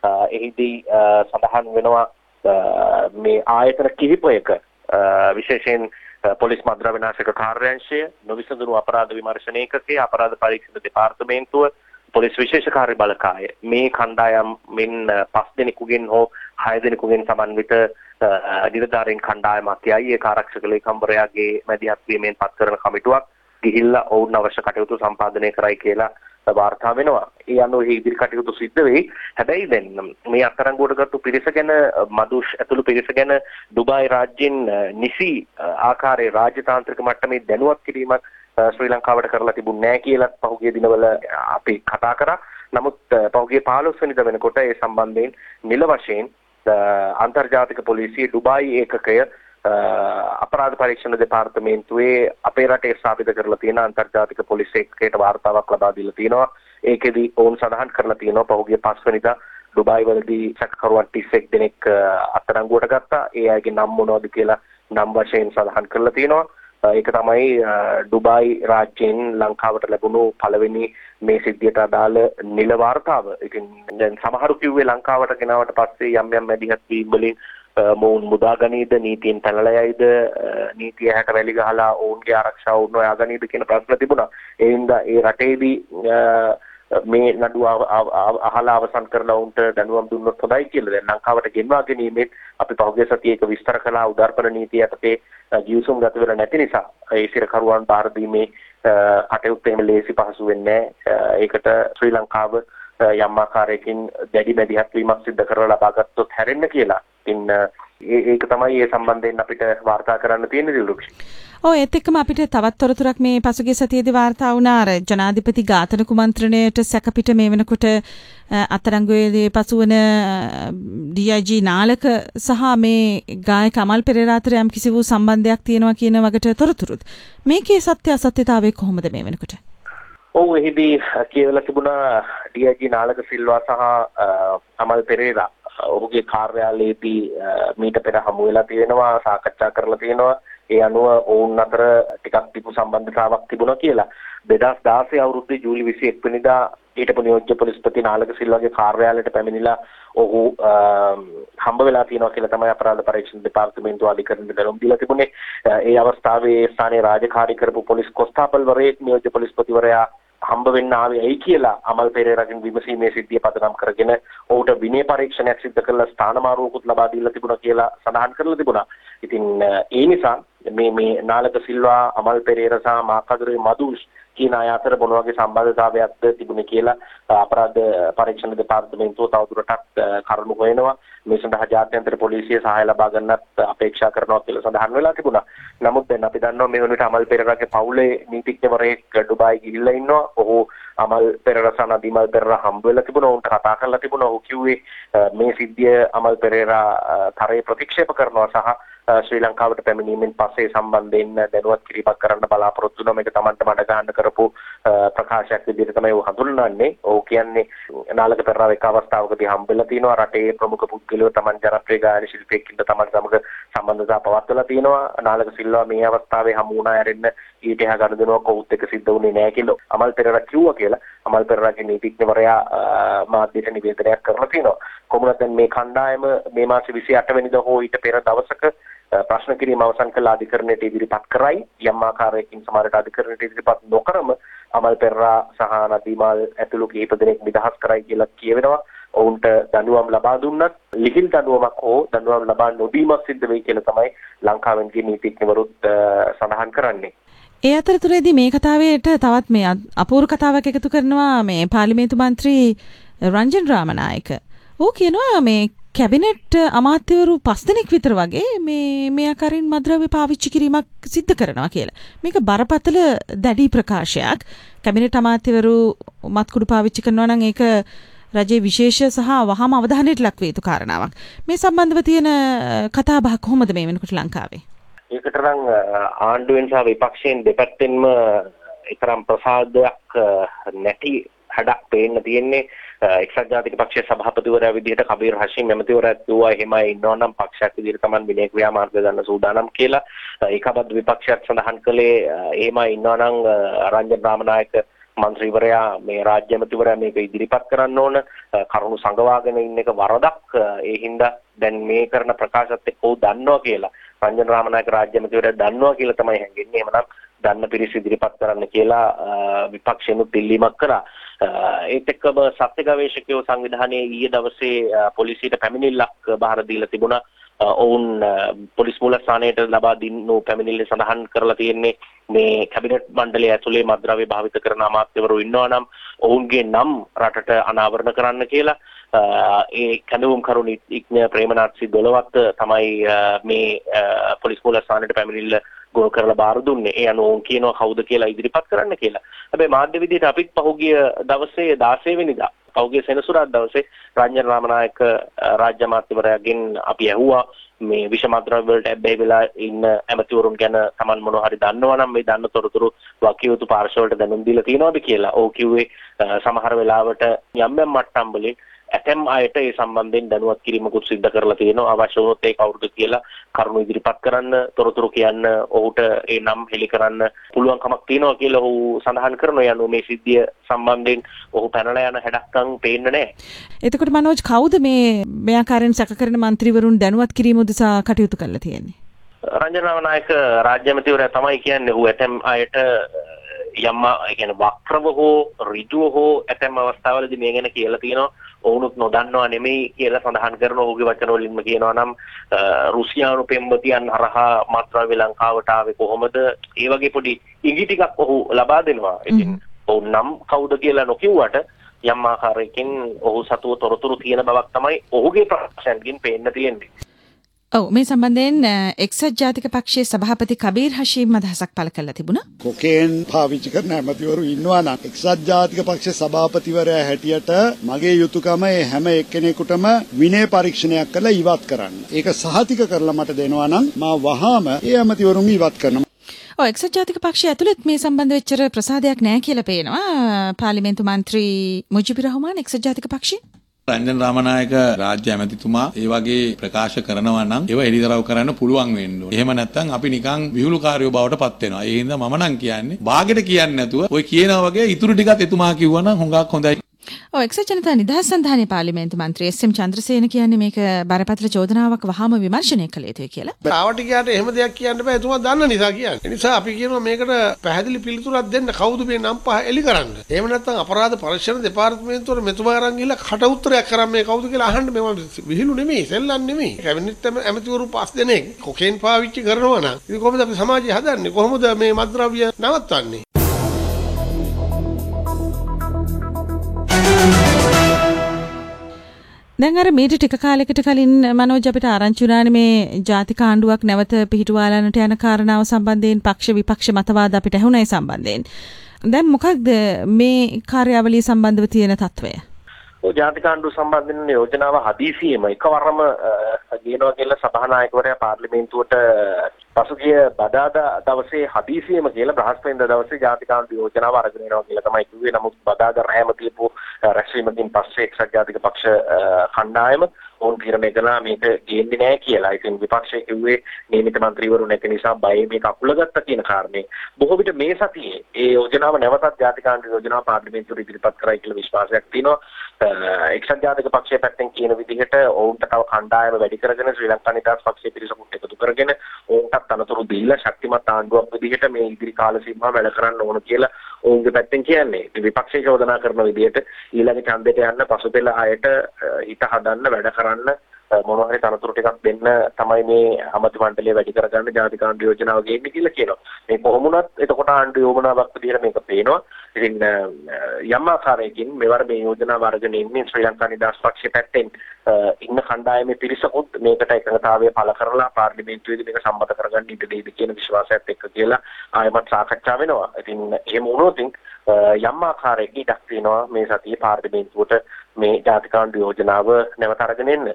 එහිදී සඳහන් වෙනවා මේ ආයතන කිහිපයක විශේෂයෙන් පොලිස් මද්‍රව්‍ය නාශක කාර්යාංශය, නොවිසඳුණු අපරාධ විමර්ශන ඒකකය, අපරාධ පරීක්ෂණ දෙපාර්තමේන්තුව, පොලිස් විශේෂ කාර්ය බළකාය මේ කණ්ඩායම් මෙන් පස් දෙනෙකුගෙන් හෝ හය දෙනෙකුගෙන් සමන්විත නිලධාරීන් කණ්ඩායමක් යයි ඒ ආරක්ෂක ලේකම්වරයාගේ මැදිහත් වීමෙන් පත් කරන කමිටුවක් ගිහිල්ලා ඔවුන් අවශ්‍ය කටයුතු සම්පාදනය කරයි කියලා වාර්තා වෙනවා. ඒ අනුව මේ ඉදිරි කටයුතු සිද්ධ වෙයි. හැබැයි දැන් මේ අත්අඩංගුවට ගත්තු පිරිස ගැන මදුෂ් ඇතුළු පිරිස ගැන ඩුබායි රාජ්‍යෙන් නිසි ආකාරයේ රාජ්‍යතාන්ත්‍රික මට්ටමේ දැනුවත් කිරීමක් ශ්‍රී ලංකාවට කරලා තිබුණේ නැහැ කියලා පහුගිය දිනවල අපි කතා කරා. නමුත් පහුගිය පහළොස් වෙනිදා වෙනකොට ඒ සම්බන්ධයෙන් නිල වශයෙන් අන්තර්ජාතික පොලිසිය ඩුබායි ඒකකය අපරාධ පරීක්ෂණ දෙපාර්තමේන්තුවේ අපේ රටේ ස්ථාපිත කරලා තියෙන අන්තර්ජාතික පොලිස් ඒකකයට වාර්තාවක් ලබා දීලා තියෙනවා. ඒකෙදි ඔවුන් සඳහන් කරලා තියෙනවා පහුගිය පස් වෙනිදා ඩුබායි වලදී සැකකරුවන් තිස් එක් දෙනෙක් අත්අඩංගුවට ගත්තා. ඒ අයගේ නම් මොනවද කියලා නම් වශයෙන් සඳහන් කරලා තියෙනවා. ඒක තමයි ඩුබායි රාජ්‍යයෙන් ලංකාවට ලැබුණු පළවෙනි මේ සිද්ධියට අදාළ නිල වාර්තාව. ඉතින් දැන් සමහරු කිව්වේ ලංකාවට ගෙනාවට පස්සේ යම් යම් මැදිහත් වීම් වලින් මොවුන් මුදා ගනීද, නීතියෙන් පැනලා යයිද, නීතිය හැට වැලි ගහලා ඔවුන්ගේ ආරක්ෂාව උන් හොයා ගනීද කියන ප්‍රශ්න තිබුණා. ඒ හින්දා ඒ රටේදී මේ නඩුව අහලා අවසන් කරලා උන්ට දැනුවම් දුන්නොත් හොඳයි කියලා දැන් ලංකාවට ගෙන්වා ගැනීමෙන් අපි පහුගිය සතියේ ඒක විස්තර කළා. උදාර්පණ නීතිය යටතේ ගිවිසුම් ගත වෙලා නැති නිසා ඒ සිරකරුවන් බාර දීමේ කටයුත්ත එහෙම ලේසි පහසු වෙන්නේ නැහැ. ඒකට ශ්‍රී ලංකාව යම් ආකාරයකින් දැඩි මැදිහත් වීමක් සිදු කරලා ලබා ගත්තොත් හැරෙන්න කියලා. ඉතින් ඒක තමයි ඒ සම්බන්ධයෙන් අපිට වාර්තා කරන්න තියෙන දිලුක්ෂ. ඔව් ඒත් එක්කම අපිට තවත් තොරතුරක් මේ පසුගිය සතියේදී වාර්තා වුණා අර ජනාධිපති ඝාතන කුමන්ත්‍රණයට සැකපිට මේ වෙනකොට අත්අඩංගුවේදී පසුවන ඩී ආයි ජී නාලක සහ මේ ගායක අමල් පෙරේරා අතර යම් කිසි වූ සම්බන්ධයක් තියෙනවා කියන වගට තොරතුරුත්. මේකේ සත්‍ය අසත්‍යතාවය කොහොමද මේ වෙනකොට? ඔව් එහිදී කියවලා තිබුණා ඩී ආයි ජී නාලක සිල්වා සහ අමල් පෙරේරා ඔහුගේ කාර්යාලයේදී මීට පෙර හමු වෙලා තියෙනවා, සාකච්ඡා කරලා තියෙනවා. ඒ අනුව ඔවුන් අතර ටිකක් තිබු සම්බන්ධතාවක් තිබුණා කියලා. දෙදාස් දාසය අවුරුද්දේ ජූලි විසි එක් වෙනිදා ඊටපු නියෝජ්‍ය පොලිස්පති නාලක සිල්වාගේ කාර්යාලයට පැමිණිලා ඔහු හම්බ වෙලා තියෙනවා කියලා තමයි අපරාධ පරීක්ෂණ දෙපාර්තමේන්තුව අධිකරණයට දැනුම් දීලා තිබුණේ. ඒ අවස්ථාවේ ස්ථානයේ රාජකාරී කරපු පොලිස් කොස්තාපල්වරයෙක් නියෝජ්‍ය පොලිස්පතිවරයා හම්බ වෙන්න ආවේ ඇයි කියලා අමල් පෙරේරාගෙන් විමසීමේ සිද්ධිය පදනම් කරගෙන ඔහුට විනය පරීක්ෂණයක් සිදු කරලා ස්ථානමාරුවකුත් ලබා දීලා තිබුණා කියලා සඳහන් කරලා තිබුණා. ඉතින් ඒ නිසා මේ මේ නාලක සිල්වා, අමල් පෙරේරා සහ මාකදුරේ මදුෂ් කියන අය අතර මොන වගේ සම්බන්ධතාවයක්ද තිබුණේ කියලා අපරාධ පරීක්ෂණ දෙපාර්තමේන්තුව තවදුරටත් කරුණු හොයනවා. මේ සඳහා ජාත්‍යන්තර පොලිසිය සහාය ලබා ගන්නත් අපේක්ෂා කරනවා කියලා සඳහන් වෙලා තිබුණා. නමුත් දැන් අපි දන්නවා මේ වෙනකොට අමල් පෙරේරාගේ පවුලේ නීතිඥවරයෙක් ඩුබායි ගිහිල්ලා ඉන්නවා. ඔහු අමල් පෙරේරා සහ නදීමල් පෙරේරා හම්බ වෙලා තිබුණා. උන්ට කතා කරලා තිබුණා. ඔහු කිව්වේ මේ සිද්ධිය අමල් පෙරේරා තරයේ ප්‍රතික්ෂේප කරනවා සහ ශ්‍රී ලංකාවට පැමිණීමෙන් පස්සේ සම්බන්ධයෙන් දැනුවත් කිරීමක් කරන්න බලාපොරොත්තු වෙනවා. මේක Tamanට මඩ ගන්න කරපු ප්‍රකාශයක් විදිහට තමයි ඔහු හඳුන්වන්නේ. ඔහු කියන්නේ නාලක පෙරේරා එක අවස්ථාවකදී හම්බෙලා තිනවා. රටේ ප්‍රමුඛ පුද්ගලයෝ Taman ජනප්‍රිය ගායන ශිල්පියෙක්ින්ද Taman සමග සම්බන්ධතා පවත්වලා තිනවා. නාලක සිල්වා මේ අවස්ථාවේ හමු වුණා ඇරෙන්න ඊට එහා ගනුදෙනුවක් ඔහුත් එක්ක සිද්ධ වුණේ නැහැ කියලා අමල් පෙරේරා කිව්වා කියලා. අමල් පෙරේරාගේ නීතිඥවරයා මාධ්‍යට නිවේදනයක් කරලා තිනවා. කොමුණත් දැන් මේ කණ්ඩායම මේ මාසේ විසි අට වෙනිදා හෝ ඊට පෙර දවසක ප්‍රශ්න කිරීම අවසන් කළ අධිකරණයට ඉදිරිපත් කරයි. යම් ආකාරයකින් සමහරට අධිකරණයට ඉදිරිපත් නොකරම අමල් පෙරේරා සහ නදීමල් ඇතුළු කිහිප දෙනෙක් නිදහස් කරයි කියලා කියවෙනවා. ඔවුන්ට දඬුවම් ලබා දුන්නත් ලිඛිත දඬුවමක් හෝ දඬුවම් ලබා නොදීමක් සිද්ධ වෙයි කියලා තමයි ලංකාවෙන්ගේ නීතිඥවරුත් සඳහන් කරන්නේ. ඒ අතරතුරේදී මේ කතාවේට තවත් මේ අපූර්ව කතාවක් එකතු කරනවා මේ පාර්ලිමේන්තු මන්ත්‍රී රංජන් රාමනායක. ਉਹ කියනවා මේ කැබිනට් අමාත්‍යවරු පස් දෙනෙක් විතර වගේ මේ මේ ආකාරයෙන් මද්‍රව්‍ය පාවිච්චි කිරීමක් සිද්ධ කරනවා කියලා. මේක බරපතල දැඩි ප්‍රකාශයක්. කැබිනට් අමාත්‍යවරු මත්කුඩු පාවිච්චි කරනවා නම් ඒක රජයේ විශේෂ සහ වහාම අවධානයට ලක් වේ යුතු කාරණාවක්. මේ සම්බන්ධව තියෙන කතා බහ කොහොමද මේ වෙනකොට ලංකාවේ? ඒකට නම් ආණ්ඩුවෙන් සහ විපක්ෂයෙන් දෙපැත්තෙන්ම තරම් ප්‍රසාදයක් නැති හඩක් පේන්න තියෙන්නේ. එක්සත් ජාතික පක්ෂයේ සභාපතිවරයා විදිහට කබීර් හෂීම් එමෙතිවරයා කිව්වා එහෙමයි ඉන්නවා නම් පක්ෂයක් විදිහට Taman විනය ක්‍රියාමාර්ග ගන්න සූදානම් කියලා. ඒකබද්ධ විපක්ෂයක් සඳහන් කළේ එහෙමයි ඉන්නවා නම් රංජන් රාමනායක මන්ත්‍රීවරයා මේ රාජ්‍ය ඇමතිවරයා මේක ඉදිරිපත් කරන්න ඕන. කරුණු සංගවාගෙන ඉන්න එක වරදක්. ඒ හින්දා දැන් මේ කරන ප්‍රකාශත් එක්ක ඔව් දන්නවා කියලා රංජන රාමනායක රාජ්‍ය ඇමතිවරයා දන්නවා කියලා තමයි හැංගෙන්නේ. එහෙමනම් දන්න පිරිස ඉදිරිපත් කරන්න කියලා විපක්ෂෙනුත් ඉල්ලීමක් කළා. ඒත් එක්කම සත්‍ය ගවේෂකයෝ සංවිධානයේ ඊයේ දවසේ පොලිසියට පැමිණිල්ලක් බාර දීලා තිබුණා. ඔවුන් පොලිස් මූලස්ථානයට ලබා දින්නු පැමිණිල්ල සඳහන් කරලා තියෙන්නේ මේ කැබිනට් මණ්ඩලය ඇතුලේ මද්ද්‍රව්‍ය භාවිත කරන අමාත්‍යවරු ඉන්නවා නම් ඔවුන්ගේ නම් රටට අනාවරණ කරන්න කියලා. ඒ කැඳවුම් කරුණු ඉක්න ප්‍රේමනාත් සිද්ධොලවත් තමයි මේ පොලිස් මූලස්ථානයට පැමිණිල්ල ගොනු කරලා බාර දුන්නේ. ඒ අනුව ඔවුන් කියනවා කවුද කියලා ඉදිරිපත් කරන්න කියලා. හැබැයි මාධ්‍ය විදියට අපිත් පහුගිය දවසේ දාසය වෙනිදා පෞගේ සෙනසුරාදා දවසේ රංජන රාමනායක රාජ්‍ය අමාත්‍යවරයාගෙන් අපි ඇහුවා මේ විෂමද්‍රව්‍ය වලට ඇබ්බැහි වෙලා ඉන්න ඇමතිවරුන් ගැන Taman මොනවා හරි දන්නවා නම් මේ දන්න තොරතුරු වකියුතු පාර්ශ්ව වලට දැනුම් දීලා තියෙනවද කියලා. ඔව් කිව්වේ සමහර වෙලාවට යම් යම් මට්ටම් වලින් ඇතැම් අයට ඒ සම්බන්ධයෙන් දැනුවත් කිරීමකුත් සිද්ධ කරලා තියෙනවා. අවශ්‍ය වුණොත් ඒ කවුරුද කියලා කරුණු ඉදිරිපත් කරන්න, තොරතුරු කියන්න, ඔහුට ඒ නම් හෙළි කරන්න පුළුවන්කමක් තියෙනවා කියලා ඔහු සඳහන් කරනවා. යනු මේ සිද්ධිය සම්බන්ධයෙන් ඔහු පැනලා යන හැඩක්කම් පේන්නේ නැහැ. එතකොට මනෝජ් කවුද මේ මේ ආකාරයෙන් සැක කරන മന്ത്രിවරුන් දැනුවත් කිරීම උදෙසා කටයුතු කරලා තියෙන්නේ? රංජන රාමනායක රාජ්‍ය ඇමතිවරයා තමයි කියන්නේ. ඔහු ඇතැම් අයට යම් ඒ කියන්නේ වක්‍රව හෝ ඍජුව හෝ ඇතැම් අවස්ථාවලදී මේ ගැන කියලා තියෙනවා. ඔවුනුත් නොදන්නවා නෙමෙයි කියලා සඳහන් කරන ඔහුගේ වචන වලින්ම කියනවා නම් රුසියානු පෙම්වතියන් හරහා මත්ද්‍රව්‍ය ලංකාවට ආවේ කොහොමද? ඒ වගේ පොඩි ඉඟි ටිකක් ඔහු ලබා දෙනවා. ඉතින් ඔවුන් නම් කවුද කියලා නොකියුවට යම් ආකාරයකින් ඔහු සතුව තොරතුරු තියෙන බවක් තමයි ඔහුගේ ප්‍රශ්නකින් පේන්න තියෙන්නේ. ඔව් මේ සම්බන්ධයෙන් එක්සත් ජාතික පක්ෂයේ සභාපති කබීර් හෂීම් අදහසක් පළ කළා තිබුණා. කොකේන් පාවිච්චි කරන ඇමතිවරු ඉන්නවා නම් එක්සත් ජාතික පක්ෂයේ සභාපතිවරයා හැටියට මගේ යුතුයකම හැම එක්කෙනෙකුටම විනය පරීක්ෂණයක් කරලා ඉවත් කරන්න. ඒක සහතික කරලා මට දෙනවා නම් මා වහාම ඒ ඇමතිවරුන් ඉවත් කරනවා. ඔව් එක්සත් ජාතික පක්ෂය ඇතුළත් මේ සම්බන්ධ වෙච්ච ප්‍රසාදයක් නැහැ කියලා පේනවා. පාර්ලිමේන්තු මන්ත්‍රී මුජිබුර් රහමාන් එක්සත් ජාතික පක්ෂයේ රංජන රාමනායක රාජ්‍ය ඇමතිතුමා ඒ වගේ ප්‍රකාශ කරනවා නම් ඒව එළිදරව් කරන්න පුළුවන් වෙන්න ඕනේ. එහෙම නැත්නම් අපි නිකන් විහිළුකාරයෝ බවට පත් වෙනවා. ඒ හින්දා මම නම් කියන්නේ බාගෙට කියන්නේ නැතුව ඔය කියනවා වගේ ඉතුරු ටිකත් එතුමා කිව්වා නම් හොඟක් හොඳයි. ඔව් එක්සත් ජනතා නිදහස් සන්ධානයේ පාර්ලිමේන්තු මන්ත්‍රී එස් එම් චන්ද්‍රසේන කියන්නේ මේක බරපතල චෝදනාවක් වහාම විමර්ශනය කළ යුතුයි කියලා. ආවට ගියාට එහෙම දෙයක් කියන්න බෑ. එතුමා දන්න නිසා කියන්නේ. ඒ නිසා අපි කියනවා මේකට පැහැදිලි පිළිතුරක් දෙන්න කවුද මේ නම් පහ එලි කරන්න. එහෙම නැත්නම් අපරාධ පරීක්ෂණ දෙපාර්තමේන්තුවර මෙතුමා අරන් ගිහලා කට උත්තරයක් කරන් මේ කවුද කියලා අහන්න. මේවා විහිළු නෙමෙයි, සෙල්ලම් නෙමෙයි. කැබිනට් ඇමතිවරු පස් දෙනෙක් කොකේන් පාවිච්චි කරනවා නම් ඉතින් කොහොමද අපි සමාජය හදන්නේ? කොහොමද මේ මත්ද්‍රව්‍ය නවත්තන්නේ? දැන් අර මීට ටික කාලයකට කලින් මනෝජ් අපිට ආරංචි වුණානේ මේ ජාතික ආණ්ඩුවක් නැවත පිහිටුවාලන්නට යන කාරණාව සම්බන්ධයෙන් පක්ෂ විපක්ෂ මතවාද අපිට ඇහුණා ඒ සම්බන්ධයෙන්. දැන් මොකක්ද මේ කාර්යාවලිය සම්බන්ධව තියෙන තත්ත්වය? ඔය ජාතික ආණ්ඩුව සම්බන්ධයෙන් යෝජනාව හදිසියෙම එකවරම ගේනවා කියලා සභානායකවරයා පාර්ලිමේන්තුවට පසුගිය බදාදා දවසේ හදිසියෙම කියලා බ්‍රහස්පතින්දා දවසේ ජාතික ආණ්ඩුව යෝජනාව අරගෙන එනවා කියලා තමයි කිව්වේ. නමුත් බදාදා රැයම තියපු රැස්වීමකින් පස්සේ එක්සත් ජාතික පක්ෂ කණ්ඩායම ඕන් තීරණය කළා මේක ගේන්නේ නැහැ කියලා. ඉතින් විපක්ෂය කිව්වේ නියමිත මන්ත්‍රීවරු නැති නිසා බය මේක අකුලගත්තා කියන කාරණේ. බොහෝ විට මේ සතියේ ඒ යෝජනාව නැවතත් ජාතික ආණ්ඩුව යෝජනාව පාර්ලිමේන්තුවට ඉදිරිපත් කරයි කියලා විශ්වාසයක් තියෙනවා. එක්සත් ජාතික පක්ෂය පැත්තෙන් කියන විදිහට ඔවුන්ට තව කණ්ඩායම වැඩි කරගෙන ශ්‍රී ලංකා නිදහස් පක්ෂයේ පිරිසකුත් එකතු කරගෙන ඔවුන්ට තනතුරු දීලා ශක්තිමත් ආණ්ඩුවක් විදිහට මේ ඉදිරි කාල සීමාව වැඩ කරන්න ඕන කියලා ඔවුන්ගේ පැත්තෙන් කියන්නේ. ඉතින් විපක්ෂය චෝදනා කරන විදිහට ඊළඟ ඡන්දයට යන්න පසුපෙළ අයට හිත හදන්න වැඩ කරන්න මොනවා හරි තනතුරු ටිකක් දෙන්න තමයි මේ අමාත්‍ය මණ්ඩලය වැඩි කරගන්න ජාතික ආණ්ඩුව යෝජනාව ගේන්නේ කියලා කියනවා. මේ කොහොමුණත් එතකොට ආණ්ඩුව යෝජනාවක් විදිහට මේක පේනවා. ඉතින් යම් ආකාරයකින් මෙවර මේ යෝජනාව අරගෙන ඉන්නේ ශ්‍රී ලංකා නිදහස් පක්ෂයේ පැත්තෙන් ඉන්න කණ්ඩායමේ පිරිසකුත් මේකට එකඟතාවය පළ කරලා පාර්ලිමේන්තුවේදී මේක සම්මත කරගන්න ඉඩ දෙයිද කියන විශ්වාසයත් එක්ක කියලා ආයමත් සාකච්ඡා වෙනවා. ඉතින් එහෙම වුණොත් යම් ආකාරයකින් ඉඩක් තියෙනවා මේ සතියේ පාර්ලිමේන්තුවට මේ ජාතික ආණ්ඩුව යෝජනාව නැවත අරගෙන එන්න.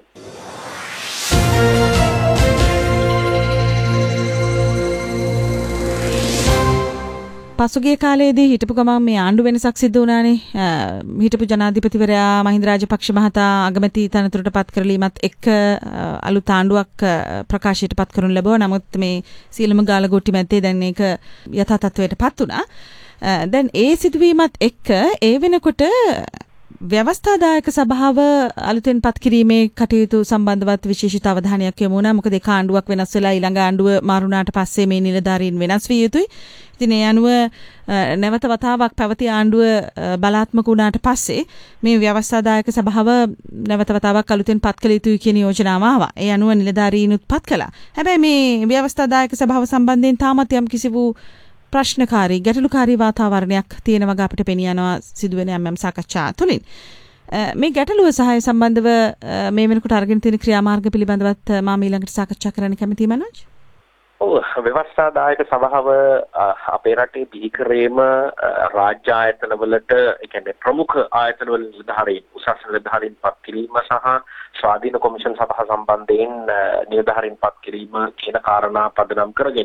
පසුගිය කාලයේදී හිටපු ගමන් මේ ආණ්ඩු වෙනසක් සිද්ධ වුණානේ. හිටපු ජනාධිපතිවරයා මහින්ද රාජපක්ෂ මහතා අගමැති තනතුරට පත් කරලීමත් එක්ක අලුත් ආණ්ඩුවක් ප්‍රකාශයට පත් කරනු ලැබුවා. නමුත් මේ සීලම ගාලගොට්ටි මැද්දේ දැන් ඒක යථා තත්ත්වයට පත් වුණා. දැන් ඒ සිදුවීමත් එක්ක ඒ වෙනකොට ව්‍යවස්ථාදායක සභාව අලුතෙන් පත් කිරීමේ කටයුතු සම්බන්ධවත් විශේෂිත අවධානයක් යොමු වුණා. මොකද ඒ ආණ්ඩුවක් වෙනස් වෙලා ඊළඟ ආණ්ඩුව මාරුණාට පස්සේ මේ නිලධාරීන් වෙනස් විය යුතුයි. ඉතින් ඒ අනුව නැවත වතාවක් පැවති ආණ්ඩුව බලාත්මක වුණාට පස්සේ මේ ව්‍යවස්ථාදායක සභාව නැවත වතාවක් අලුතෙන් පත් කළ යුතුයි කියන යෝජනාව ආවා. ඒ අනුව නිලධාරීනුත් පත් කළා. හැබැයි මේ ව්‍යවස්ථාදායක සභාව සම්බන්ධයෙන් තාමත් යම් කිසි වූ ප්‍රශ්නකාරී ගැටලුකාරී වාතාවරණයක් තියෙන වගේ අපිට පෙනී යනවා සිදුවෙන යම් යම් සාකච්ඡා තුළින්. මේ ගැටලුව සහය සම්බන්ධව මේ වෙනකොට අරගෙන තියෙන ක්‍රියාමාර්ග පිළිබඳවත් මම ඊළඟට සාකච්ඡා කරන්න කැමතියි මනෝජ්. ඔව් ව්‍යවස්ථාදායක සභාව අපේ රටේ බිහිකරේම රාජ්‍ය ආයතන වලට ඒ කියන්නේ ප්‍රමුඛ ආයතන වල නිලධාරීන් උසස් නිලධාරීන් පත් කිරීම සහ ස්වාධීන කොමිෂන් සභා සම්බන්ධයෙන් නිලධාරීන් පත් කිරීම කියන කාරණා පදනම් කරගෙන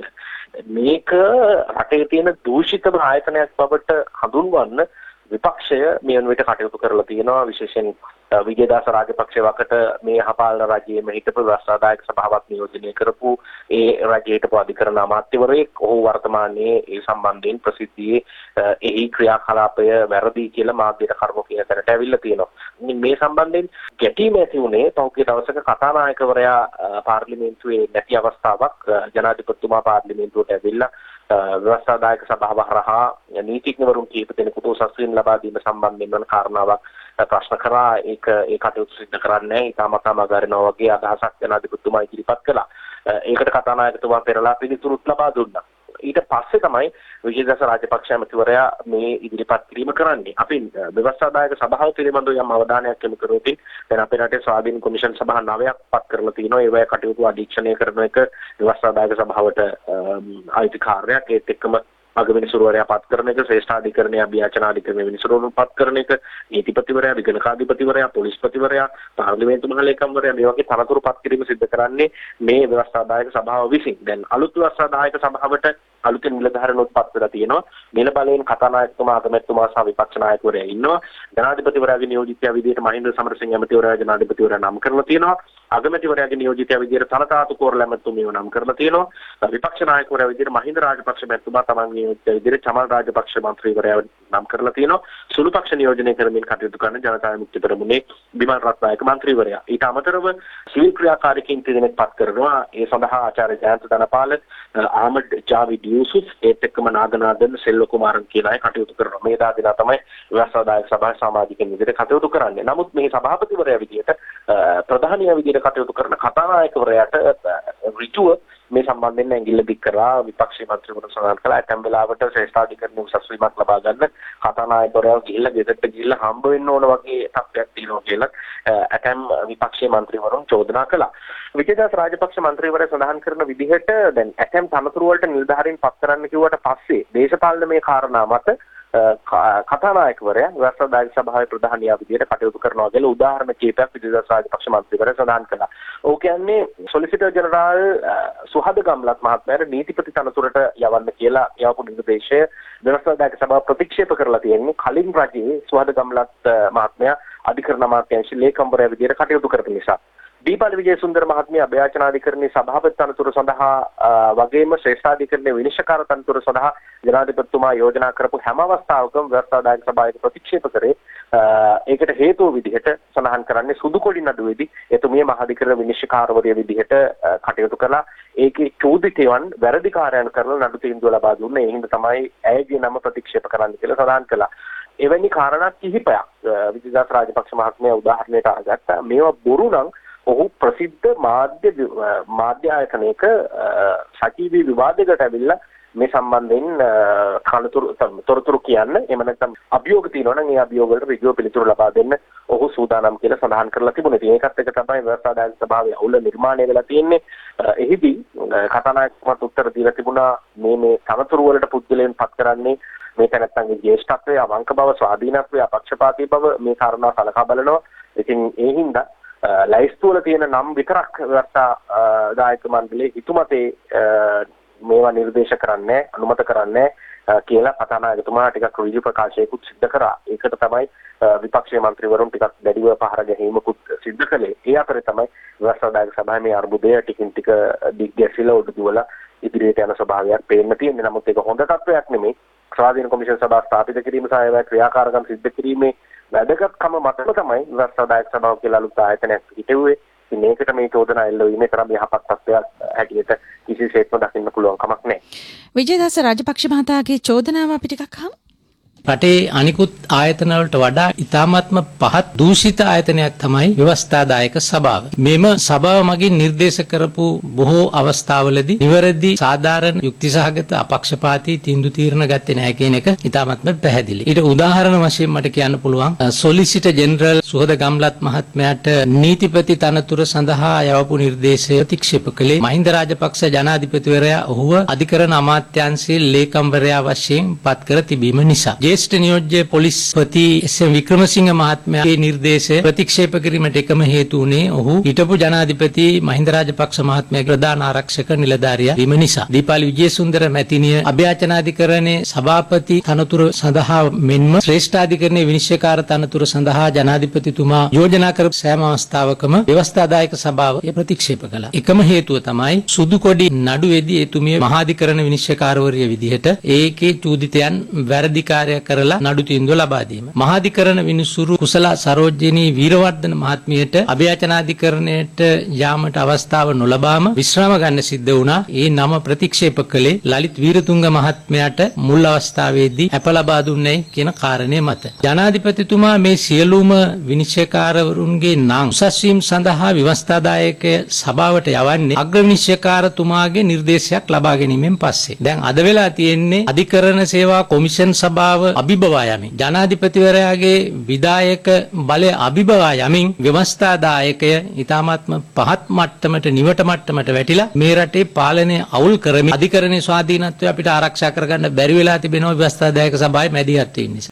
මේක රටේ තියෙන දූෂිතම ආයතනයක් බවට හඳුන්වන්න විපක්ෂය මේ වෙනුවට කටයුතු කරලා තියෙනවා. විශේෂයෙන් විජේදාස රාජපක්ෂ වකට මේ හපාලන රජයේම හිටපු ව්‍යවස්ථාදායක සභාවක් නියෝජනය කරපු ඒ රජයේ හිටපු අධිකරණ අමාත්‍යවරයෙක් ඔහු වර්තමානයේ ඒ සම්බන්ධයෙන් ප්‍රසිද්ධියේ එහි ක්‍රියාකලාපය වැරදි කියලා මාධ්‍යට කර්ම කියන තැනට ඇවිල්ලා තියෙනවා. මේ සම්බන්ධයෙන් ගැටීම ඇති වුණේ පහුගිය දවසක කතානායකවරයා පාර්ලිමේන්තුවේ නැති අවස්ථාවක් ජනාධිපතිතුමා පාර්ලිමේන්තුවට ඇවිල්ලා ව්‍යවස්ථාදායක සභාව හරහා නීතිඥවරුන් කීප දෙනෙකුට උසස් වීම ලබා දීම සම්බන්ධයෙන් වන කාරණාවක් ප්‍රශ්න කරා. ඒක ඒ කටයුතු සිදු කරන්නේ ඉතාමත් අමාගාරනවා වගේ අදහසක් ජනාධිපතිතුමා ඉදිරිපත් කළා. ඒකට කතානායකතුමා පෙරලා පිළිතුරුත් ලබා දුන්නා. ඊට පස්සේ තමයි විජේදාස රාජපක්ෂ ඇමතිවරයා මේ ඉදිරිපත් කිරීම කරන්නේ. අපි ව්‍යවස්ථාදායක සභාව පිළිබඳව යම් අවධානයක් යොමු කරොත් දැන් අපේ රටේ ස්වාධීන කොමිෂන් සභා නවයක් පත් කරලා තිනවා. ඒවැය කටයුතු අධීක්ෂණය කරන එක ව්‍යවස්ථාදායක සභාවට අයිතිකාරයක්. ඒත් එක්කම අගවිනිසුරුවරයා පත් කරන එක, ශ්‍රේෂ්ඨාධිකරණය අභියාචනාධිකරණය විනිසුරුවරුන් පත් කරන එක, නීතිපතිවරයා, විගණකාධිපතිවරයා, පොලිස්පතිවරයා, පාර්ලිමේන්තු මහලේකම්වරයා මේ වගේ තනතුරු පත් කිරීම සිදු කරන්නේ මේ ව්‍යවස්ථාදායක සභාව විසින්. දැන් අලුත් ව්‍යවස්ථාදායක සභාවට අලුතෙන් නිලධාරීනුත් පත් වෙලා තියෙනවා. නිල බලයෙන් කතානායකතුමා, අගමැතිතුමා සහ විපක්ෂ නායකවරයා ඉන්නවා. ජනාධිපතිවරයාගේ නියෝජිතයා විදිහට මහින්ද සමරසිංහ ඇමතිවරයා ජනාධිපතිවරයා නම් කරලා තියෙනවා. අගමැතිවරයාගේ නියෝජිතයා විදිහට තනතාතු කෝරළ ඇමතිතුමියව නම් කරලා තියෙනවා. විපක්ෂ නායකවරයා විදිහට මහින්ද රාජපක්ෂ මැතිතුමා තමන්ගේ නියෝජිතයා විදිහට චමල් රාජපක්ෂ මන්ත්‍රීවරයා නම් කරලා තියෙනවා. සුළු පක්ෂ නියෝජනය කරමින් කටයුතු කරන ජනතා විමුක්ති පෙරමුණේ බිමල් රත්නායක මන්ත්‍රීවරයා. ඊට අමතරව සිවිල් ක්‍රියාකාරකයන් දෙදෙනෙක් පත් කරනවා. ඒ සඳහා ආචාර්ය ජයන්ත ධනපාල, ආමඩ් ජාවිද් යූසුෆ්, ඒත් එක්කම නාගනාදන් සෙල්ව කුමාරන් කියලා අය කටයුතු කරනවා. මේ දාදිනා තමයි ව්‍යවස්ථාදායක සභාවේ සමාජිකයන් විදිහට කටයුතු කරන්නේ. නමුත් මේ සභාපතිවරයා විදිහට ප්‍රධානියා විදිහට කටයුතු කරන කතානායකවරයාට ඍජුව මේ සම්බන්ධයෙන් ඇඟිල්ල දික් කරලා විපක්ෂී මන්ත්‍රීවරුන් සඳහන් කළා. ඇතැම් වෙලාවට ශ්‍රේෂ්ඨාධිකරණ උසස් වීමක් ලබා ගන්න කතානායකවරයා ගිහිල්ලා ගෙදරට ගිහිල්ලා හම්බ වෙන්න ඕන වගේ තත්ත්වයක් තියෙනවා කියලා ඇතැම් විපක්ෂී මන්ත්‍රීවරුන් චෝදනා කළා. විජේදාස රාජපක්ෂ මන්ත්‍රීවරයා සඳහන් කරන විදිහට දැන් ඇතැම් තනතුරු වලට නිලධාරීන් පත් කරන්න කිව්වට පස්සේ දේශපාලන මේ කාරණා මත කතානායකවරයා ව්‍යවස්ථාදායක සභාවේ ප්‍රධානියා විදිහට කටයුතු කරනවා කියලා උදාහරණ කීපයක් විජේදාස රාජපක්ෂ මන්ත්‍රීවරයා සඳහන් කළා. ඔහු කියන්නේ සොලිසිටර් ජෙනරාල් සුහද ගම්ලත් මහත්මයාට නීතිපති තනතුරට යවන්න කියලා යවපු නිර්දේශය ව්‍යවස්ථාදායක සභාව ප්‍රතික්ෂේප කරලා තියෙන්නේ. කලින් රජයේ සුහද ගම්ලත් මහත්මයා අධිකරණ අමාත්‍යාංශ ලේකම්වරයා විදිහට කටයුතු කරපු නිසා. දීපාල විජේසුන්දර මහත්මිය අභයාචනාධිකරණයේ සභාපති තනතුර සඳහා වගේම ශ්‍රේෂ්ඨාධිකරණයේ විනිශ්චයකාර තනතුර සඳහා ජනාධිපතිතුමා යෝජනා කරපු හැම අවස්ථාවකම ව්‍යවස්ථාදායක සභාවේ ප්‍රතික්ෂේප කරේ. ඒකට හේතුව විදිහට සඳහන් කරන්නේ සුදු කොඩි නඩුවේදී එතුමිය මහාධිකරණ විනිශ්චයකාරවරිය විදිහට කටයුතු කළා. ඒකේ චෝදිතයන් වැරදි කාර්යයන් කරලා නඩු තීන්දුව ලබා දුන්නා. ඒ හින්දා තමයි ඇයගේ නම ප්‍රතික්ෂේප කරන්න කියලා සඳහන් කළා. එවැනි කාරණා කිහිපයක් විජේදාස රාජපක්ෂ මහත්මයා උදාහරණයට අරගත්තා. මේවා බොරු නම් ඔහු ප්‍රසිද්ධ මාධ්‍ය මාධ්‍ය ආයතනයක සජීවී විවාදයකට ඇවිල්ලා මේ සම්බන්ධයෙන් කනතුරු තොරතුරු කියන්න, එහෙම නැත්නම් අභියෝග තියෙනවා නම් ඒ අභියෝග වලට ඍජුව පිළිතුරු ලබා දෙන්න ඔහු සූදානම් කියලා සඳහන් කරලා තිබුණේ. ඉතින් ඒකත් එක තමයි ව්‍යවස්ථාදායක සභාවේ අවුල නිර්මාණය වෙලා තියෙන්නේ. එහිදී කතානායකතුමාට උත්තර දීලා තිබුණා මේ මේ තනතුරු වලට පුද්ගලයන් පත් කරන්නේ මේ තැනැත්තන්ගේ ජ්‍යෙෂ්ඨත්වය, අවංක බව, ස්වාධීනත්වය, අපක්ෂපාතී බව මේ කාරණා සලකා බලනවා. ඉතින් ඒ හින්දා ලයිස්තු වල තියෙන නම් විතරක් ව්‍යවස්ථාදායක මණ්ඩලයේ හිතුමතේ මේවා නිර්දේශ කරන්නේ, අනුමත කරන්නේ කියලා කතානායකතුමා ටිකක් ඍජු ප්‍රකාශයකුත් සිද්ධ කරා. ඒකට තමයි විපක්ෂීය මන්ත්‍රීවරුන් ටිකක් දැඩිව පහර ගැනීමකුත් සිද්ධ කළේ. ඒ අතරේ තමයි ව්‍යවස්ථාදායක සභාවේ මේ අර්බුදය ටිකින් ටික දිග්ගැසිලා උඩුදුවලා ඉදිරියට යන ස්වභාවයක් පේන්න තියෙනවා. නමුත් ඒක හොඳ තත්වයක් නෙමෙයි. ස්වාධීන කොමිෂන් සභාව ස්ථාපිත කිරීම සහ ඒවා ක්‍රියාකාරකම් සිද්ධ කිරීමේ වැදගත්කම මතම තමයි විවස්ථාදායක සභාව කියලා අලුත් ආයතනයක් හිටුවේ. ඉතින් මේකට මේ චෝදනා එල්ල වීමේ තරම් යහපත් තත්ත්වයක් හැටියට කිසිසේත්ම දකින්න පුළුවන් කමක් නැහැ. විජේදාස රාජපක්ෂ මහතාගේ චෝදනාව අපි ටිකක් අහමු. රටේ අනිකුත් ආයතන වලට වඩා ඉතාමත්ම පහත් දූෂිත ආයතනයක් තමයි ව්‍යවස්ථාදායක සභාව. මෙම සභාව මගින් නිර්දේශ කරපු බොහෝ අවස්ථාවලදී නිවැරදි සාධාරණ යුක්තිසහගත අපක්ෂපාතී තීන්දුව තීරණ ගත්තේ නැහැ කියන එක ඉතාමත්ම පැහැදිලි. ඊට උදාහරණ වශයෙන් මට කියන්න පුළුවන් සොලිසිටර් ජෙනරල් සුහද ගම්ලත් මහත්මයාට නීතිපති තනතුර සඳහා යවපු නිර්දේශය ප්‍රතික්ෂේප කළේ මහින්ද රාජපක්ෂ ජනාධිපතිවරයා ඔහුව අධිකරණ අමාත්‍යාංශයේ ලේකම්වරයා වශයෙන් පත් කර තිබීම නිසා. ජ්‍යෙෂ්ඨ නියෝජ්‍ය පොලිස්පති එස් එම් වික්‍රමසිංහ මහත්මයාගේ නිර්දේශය ප්‍රතික්ෂේප කිරීමට එකම හේතු වුණේ ඔහු හිටපු ජනාධිපති මහින්ද රාජපක්ෂ මහත්මයාගේ ප්‍රධාන ආරක්ෂක නිලධාරියා වීම නිසා. දීපාලි විජේසුන්දර මැතිණිය අභ්‍යාචනාධිකරණයේ සභාපති තනතුර සඳහා මෙන්ම ශ්‍රේෂ්ඨාධිකරණයේ විනිශ්චයකාර තනතුර සඳහා ජනාධිපතිතුමා යෝජනා කර සෑම අවස්ථාවකම ව්‍යවස්ථාදායක සභාව ප්‍රතික්ෂේප කළා. එකම හේතුව තමයි සුදු කොඩි නඩුවේදී එතුමිය මහාධිකරණ විනිශ්චයකාරවරිය විදිහට ඒකේ චූදිතයන් වැරදිකාරය කරලා නඩු තීන්දුව ලබා දීම. මහාධිකරණ විනිසුරු කුසල සරෝජිනී වීරවර්ධන මහත්මියට අභ්‍යාචනාධිකරණයට යාමට අවස්ථාව නොලබාම විශ්‍රාම ගන්න සිද්ධ වුණා. ඒ නම ප්‍රතික්ෂේප කළේ ලලිත් වීරතුංග මහත්මයාට මුල් අවස්ථාවේදී අප ලබා දුන්නේ කියන කාරණය මත. ජනාධිපතිතුමා මේ සියලුම විනිශ්චයකාරවරුන්ගේ නම් උසස් වීම සඳහා ව්‍යවස්ථාදායක සභාවට යවන්නේ අග්‍ර විනිශ්චයකාරතුමාගේ නිර්දේශයක් ලබා ගැනීමෙන් පස්සේ. දැන් අද වෙලා තියෙන්නේ අධිකරණ සේවා කොමිෂන් සභාව අභිබවා යමින් ජනාධිපතිවරයාගේ විධායක බලය අභිබවා යමින් ව්‍යවස්ථාදායකය ඊ타මාත්ම පහත් මට්ටමට නිවට මට්ටමට වැටිලා මේ රටේ පාලනය අවුල් කරමින් අධිකරණයේ ස්වාධීනත්වය අපිට ආරක්ෂා කරගන්න බැරි වෙලා තිබෙනවා ව්‍යවස්ථාදායක සභාවේ මැදිහත් වීම නිසා.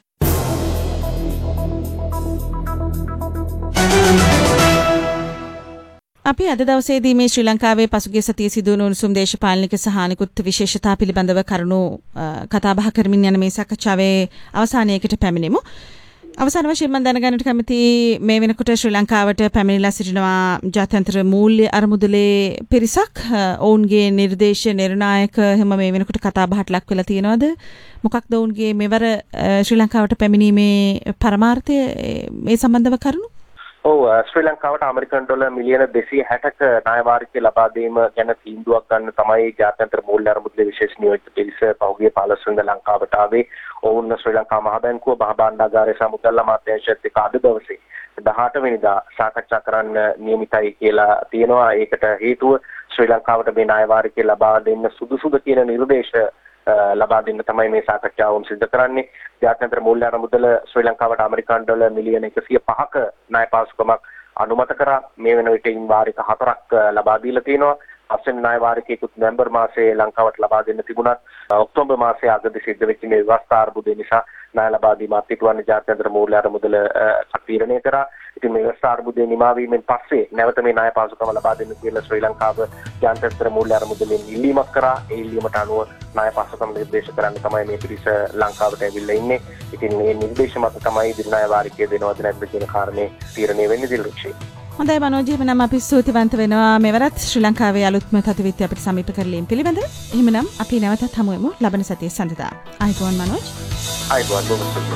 අපි අද දවසේදී මේ ශ්‍රී ලංකාවේ පසුගිය සතියේ සිදුවුණු උණුසුම් දේශපාලනික සහ අනිකුත් විශේෂතා පිළිබඳව කරුණු කතා බහ කරමින් යන මේ සාකච්ඡාවේ අවසානයකට පැමිණෙමු. අවසාන වශයෙන් මම දැනගන්නට කැමති මේ වෙනකොට ශ්‍රී ලංකාවට පැමිණිලා සිටිනවා ජාත්‍යන්තර මූල්‍ය අරමුදලේ පිරිසක්. ඔවුන්ගේ නිර්දේශ නිර්ණායක හැම මේ වෙනකොට කතා බහට ලක් වෙලා තියෙනවද? මොකක්ද ඔවුන්ගේ මෙවර ශ්‍රී ලංකාවට පැමිණීමේ පරමාර්ථය මේ සම්බන්ධව කරුණු? ඔව් ශ්‍රී ලංකාවට ඇමරිකන් ඩොලර් මිලියන දෙසිය හැටක ණය වාරිකය ලබා දීම ගැන තීන්දුවක් ගන්න තමයි ජාත්‍යන්තර මූල්‍ය අරමුදලේ විශේෂ නියෝජිත පිරිස පහුගිය පහළොස් වෙනිදා ලංකාවට ආවේ. ඔවුන් ශ්‍රී ලංකා මහ බැංකුව මහ භාණ්ඩාගාරයේ සමුදල් අමාත්‍යාංශයත් එක්ක අද දවසේ දහඅට වෙනිදා සාකච්ඡා කරන්න නියමිතයි කියලා තියෙනවා. ඒකට හේතුව ශ්‍රී ලංකාවට මේ ණය වාරිකය ලබා දෙන්න සුදුසුද කියන නිර්දේශ ලබා දෙන්න තමයි මේ සාකච්ඡාව සිදු කරන්නේ. ජාත්‍යන්තර මූල්‍ය අරමුදල ශ්‍රී ලංකාවට ඇමරිකන් ඩොලර් මිලියන එකසිය පහක ණය පාසුකමක් අනුමත කරා. මේ වෙන විට ඉන් වාරික හතරක් ලබා දීලා තියෙනවා. පස්වෙනි ණය වාරිකයකුත් නොවැම්බර් මාසයේ ලංකාවට ලබා දෙන්න තිබුණත් ඔක්තෝබර් මාසයේ අගදී සිද්ධ වෙච්ච මේ ව්‍යවස්ථා අර්බුදය නිසා ණය ලබා දීම අත්හිටුවන්නේ ජාත්‍යන්තර මූල්‍ය අරමුදල තීරණය කරා. ඉතින් මේ ව්‍යවස්ථා අර්බුදය නිමා වීමෙන් පස්සේ නැවත මේ ණය පාසුකම ලබා දෙන්න කියලා ශ්‍රී ලංකාව ජාත්‍යන්තර මූල්‍ය අරමුදලෙන් ඉල්ලීමක් කරා. ඒ ඉල්ලීමට අනුව ණය පාසුකම නිර්දේශ කරන්න තමයි මේ පිරිස ලංකාවට ඇවිල්ලා ඉන්නේ. ඉතින් මේ නිර්දේශ මත තමයි ඉදිරි ණය වාරිකය දෙනවද නැද්ද කියන කාරණේ තීරණය වෙන්නේ දිල්රුක්ෂේ. හොඳයි මනෝජ්, එහෙනම් අපි ස්තුතිවන්ත වෙනවා මෙවරත් ශ්‍රී ලංකාවේ අලුත්ම තත්ත්වය අපිට සමීප කරලීම් පිළිබඳව. එහෙනම් අපි නැවතත් හමු වෙමු ලබන සතියේ සඳහා. ආයිබෝන් මනෝජ්. ආයිබෝන් බොහොම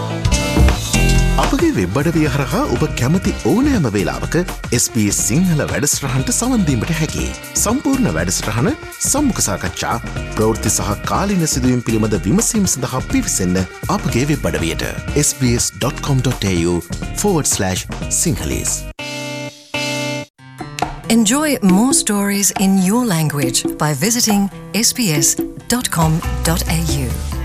අපගේ වෙබ් අඩවිය හරහා ඔබ කැමති ඕනෑම වේලාවක එස් බී එස් සිංහල වැඩසටහනට සවන් දීමට හැකියි. සම්පූර්ණ වැඩසටහන සම්මුඛ සාකච්ඡා ප්‍රවෘත්ති සහ කාලීන සිදුවීම් පිළිබඳ විමසීම් සඳහා පිවිසෙන්න අපගේ වෙබ් අඩවියට S B S dot com dot A U forward slash Sinhalese. Enjoy more stories in your language by visiting s b s dot com dot a u.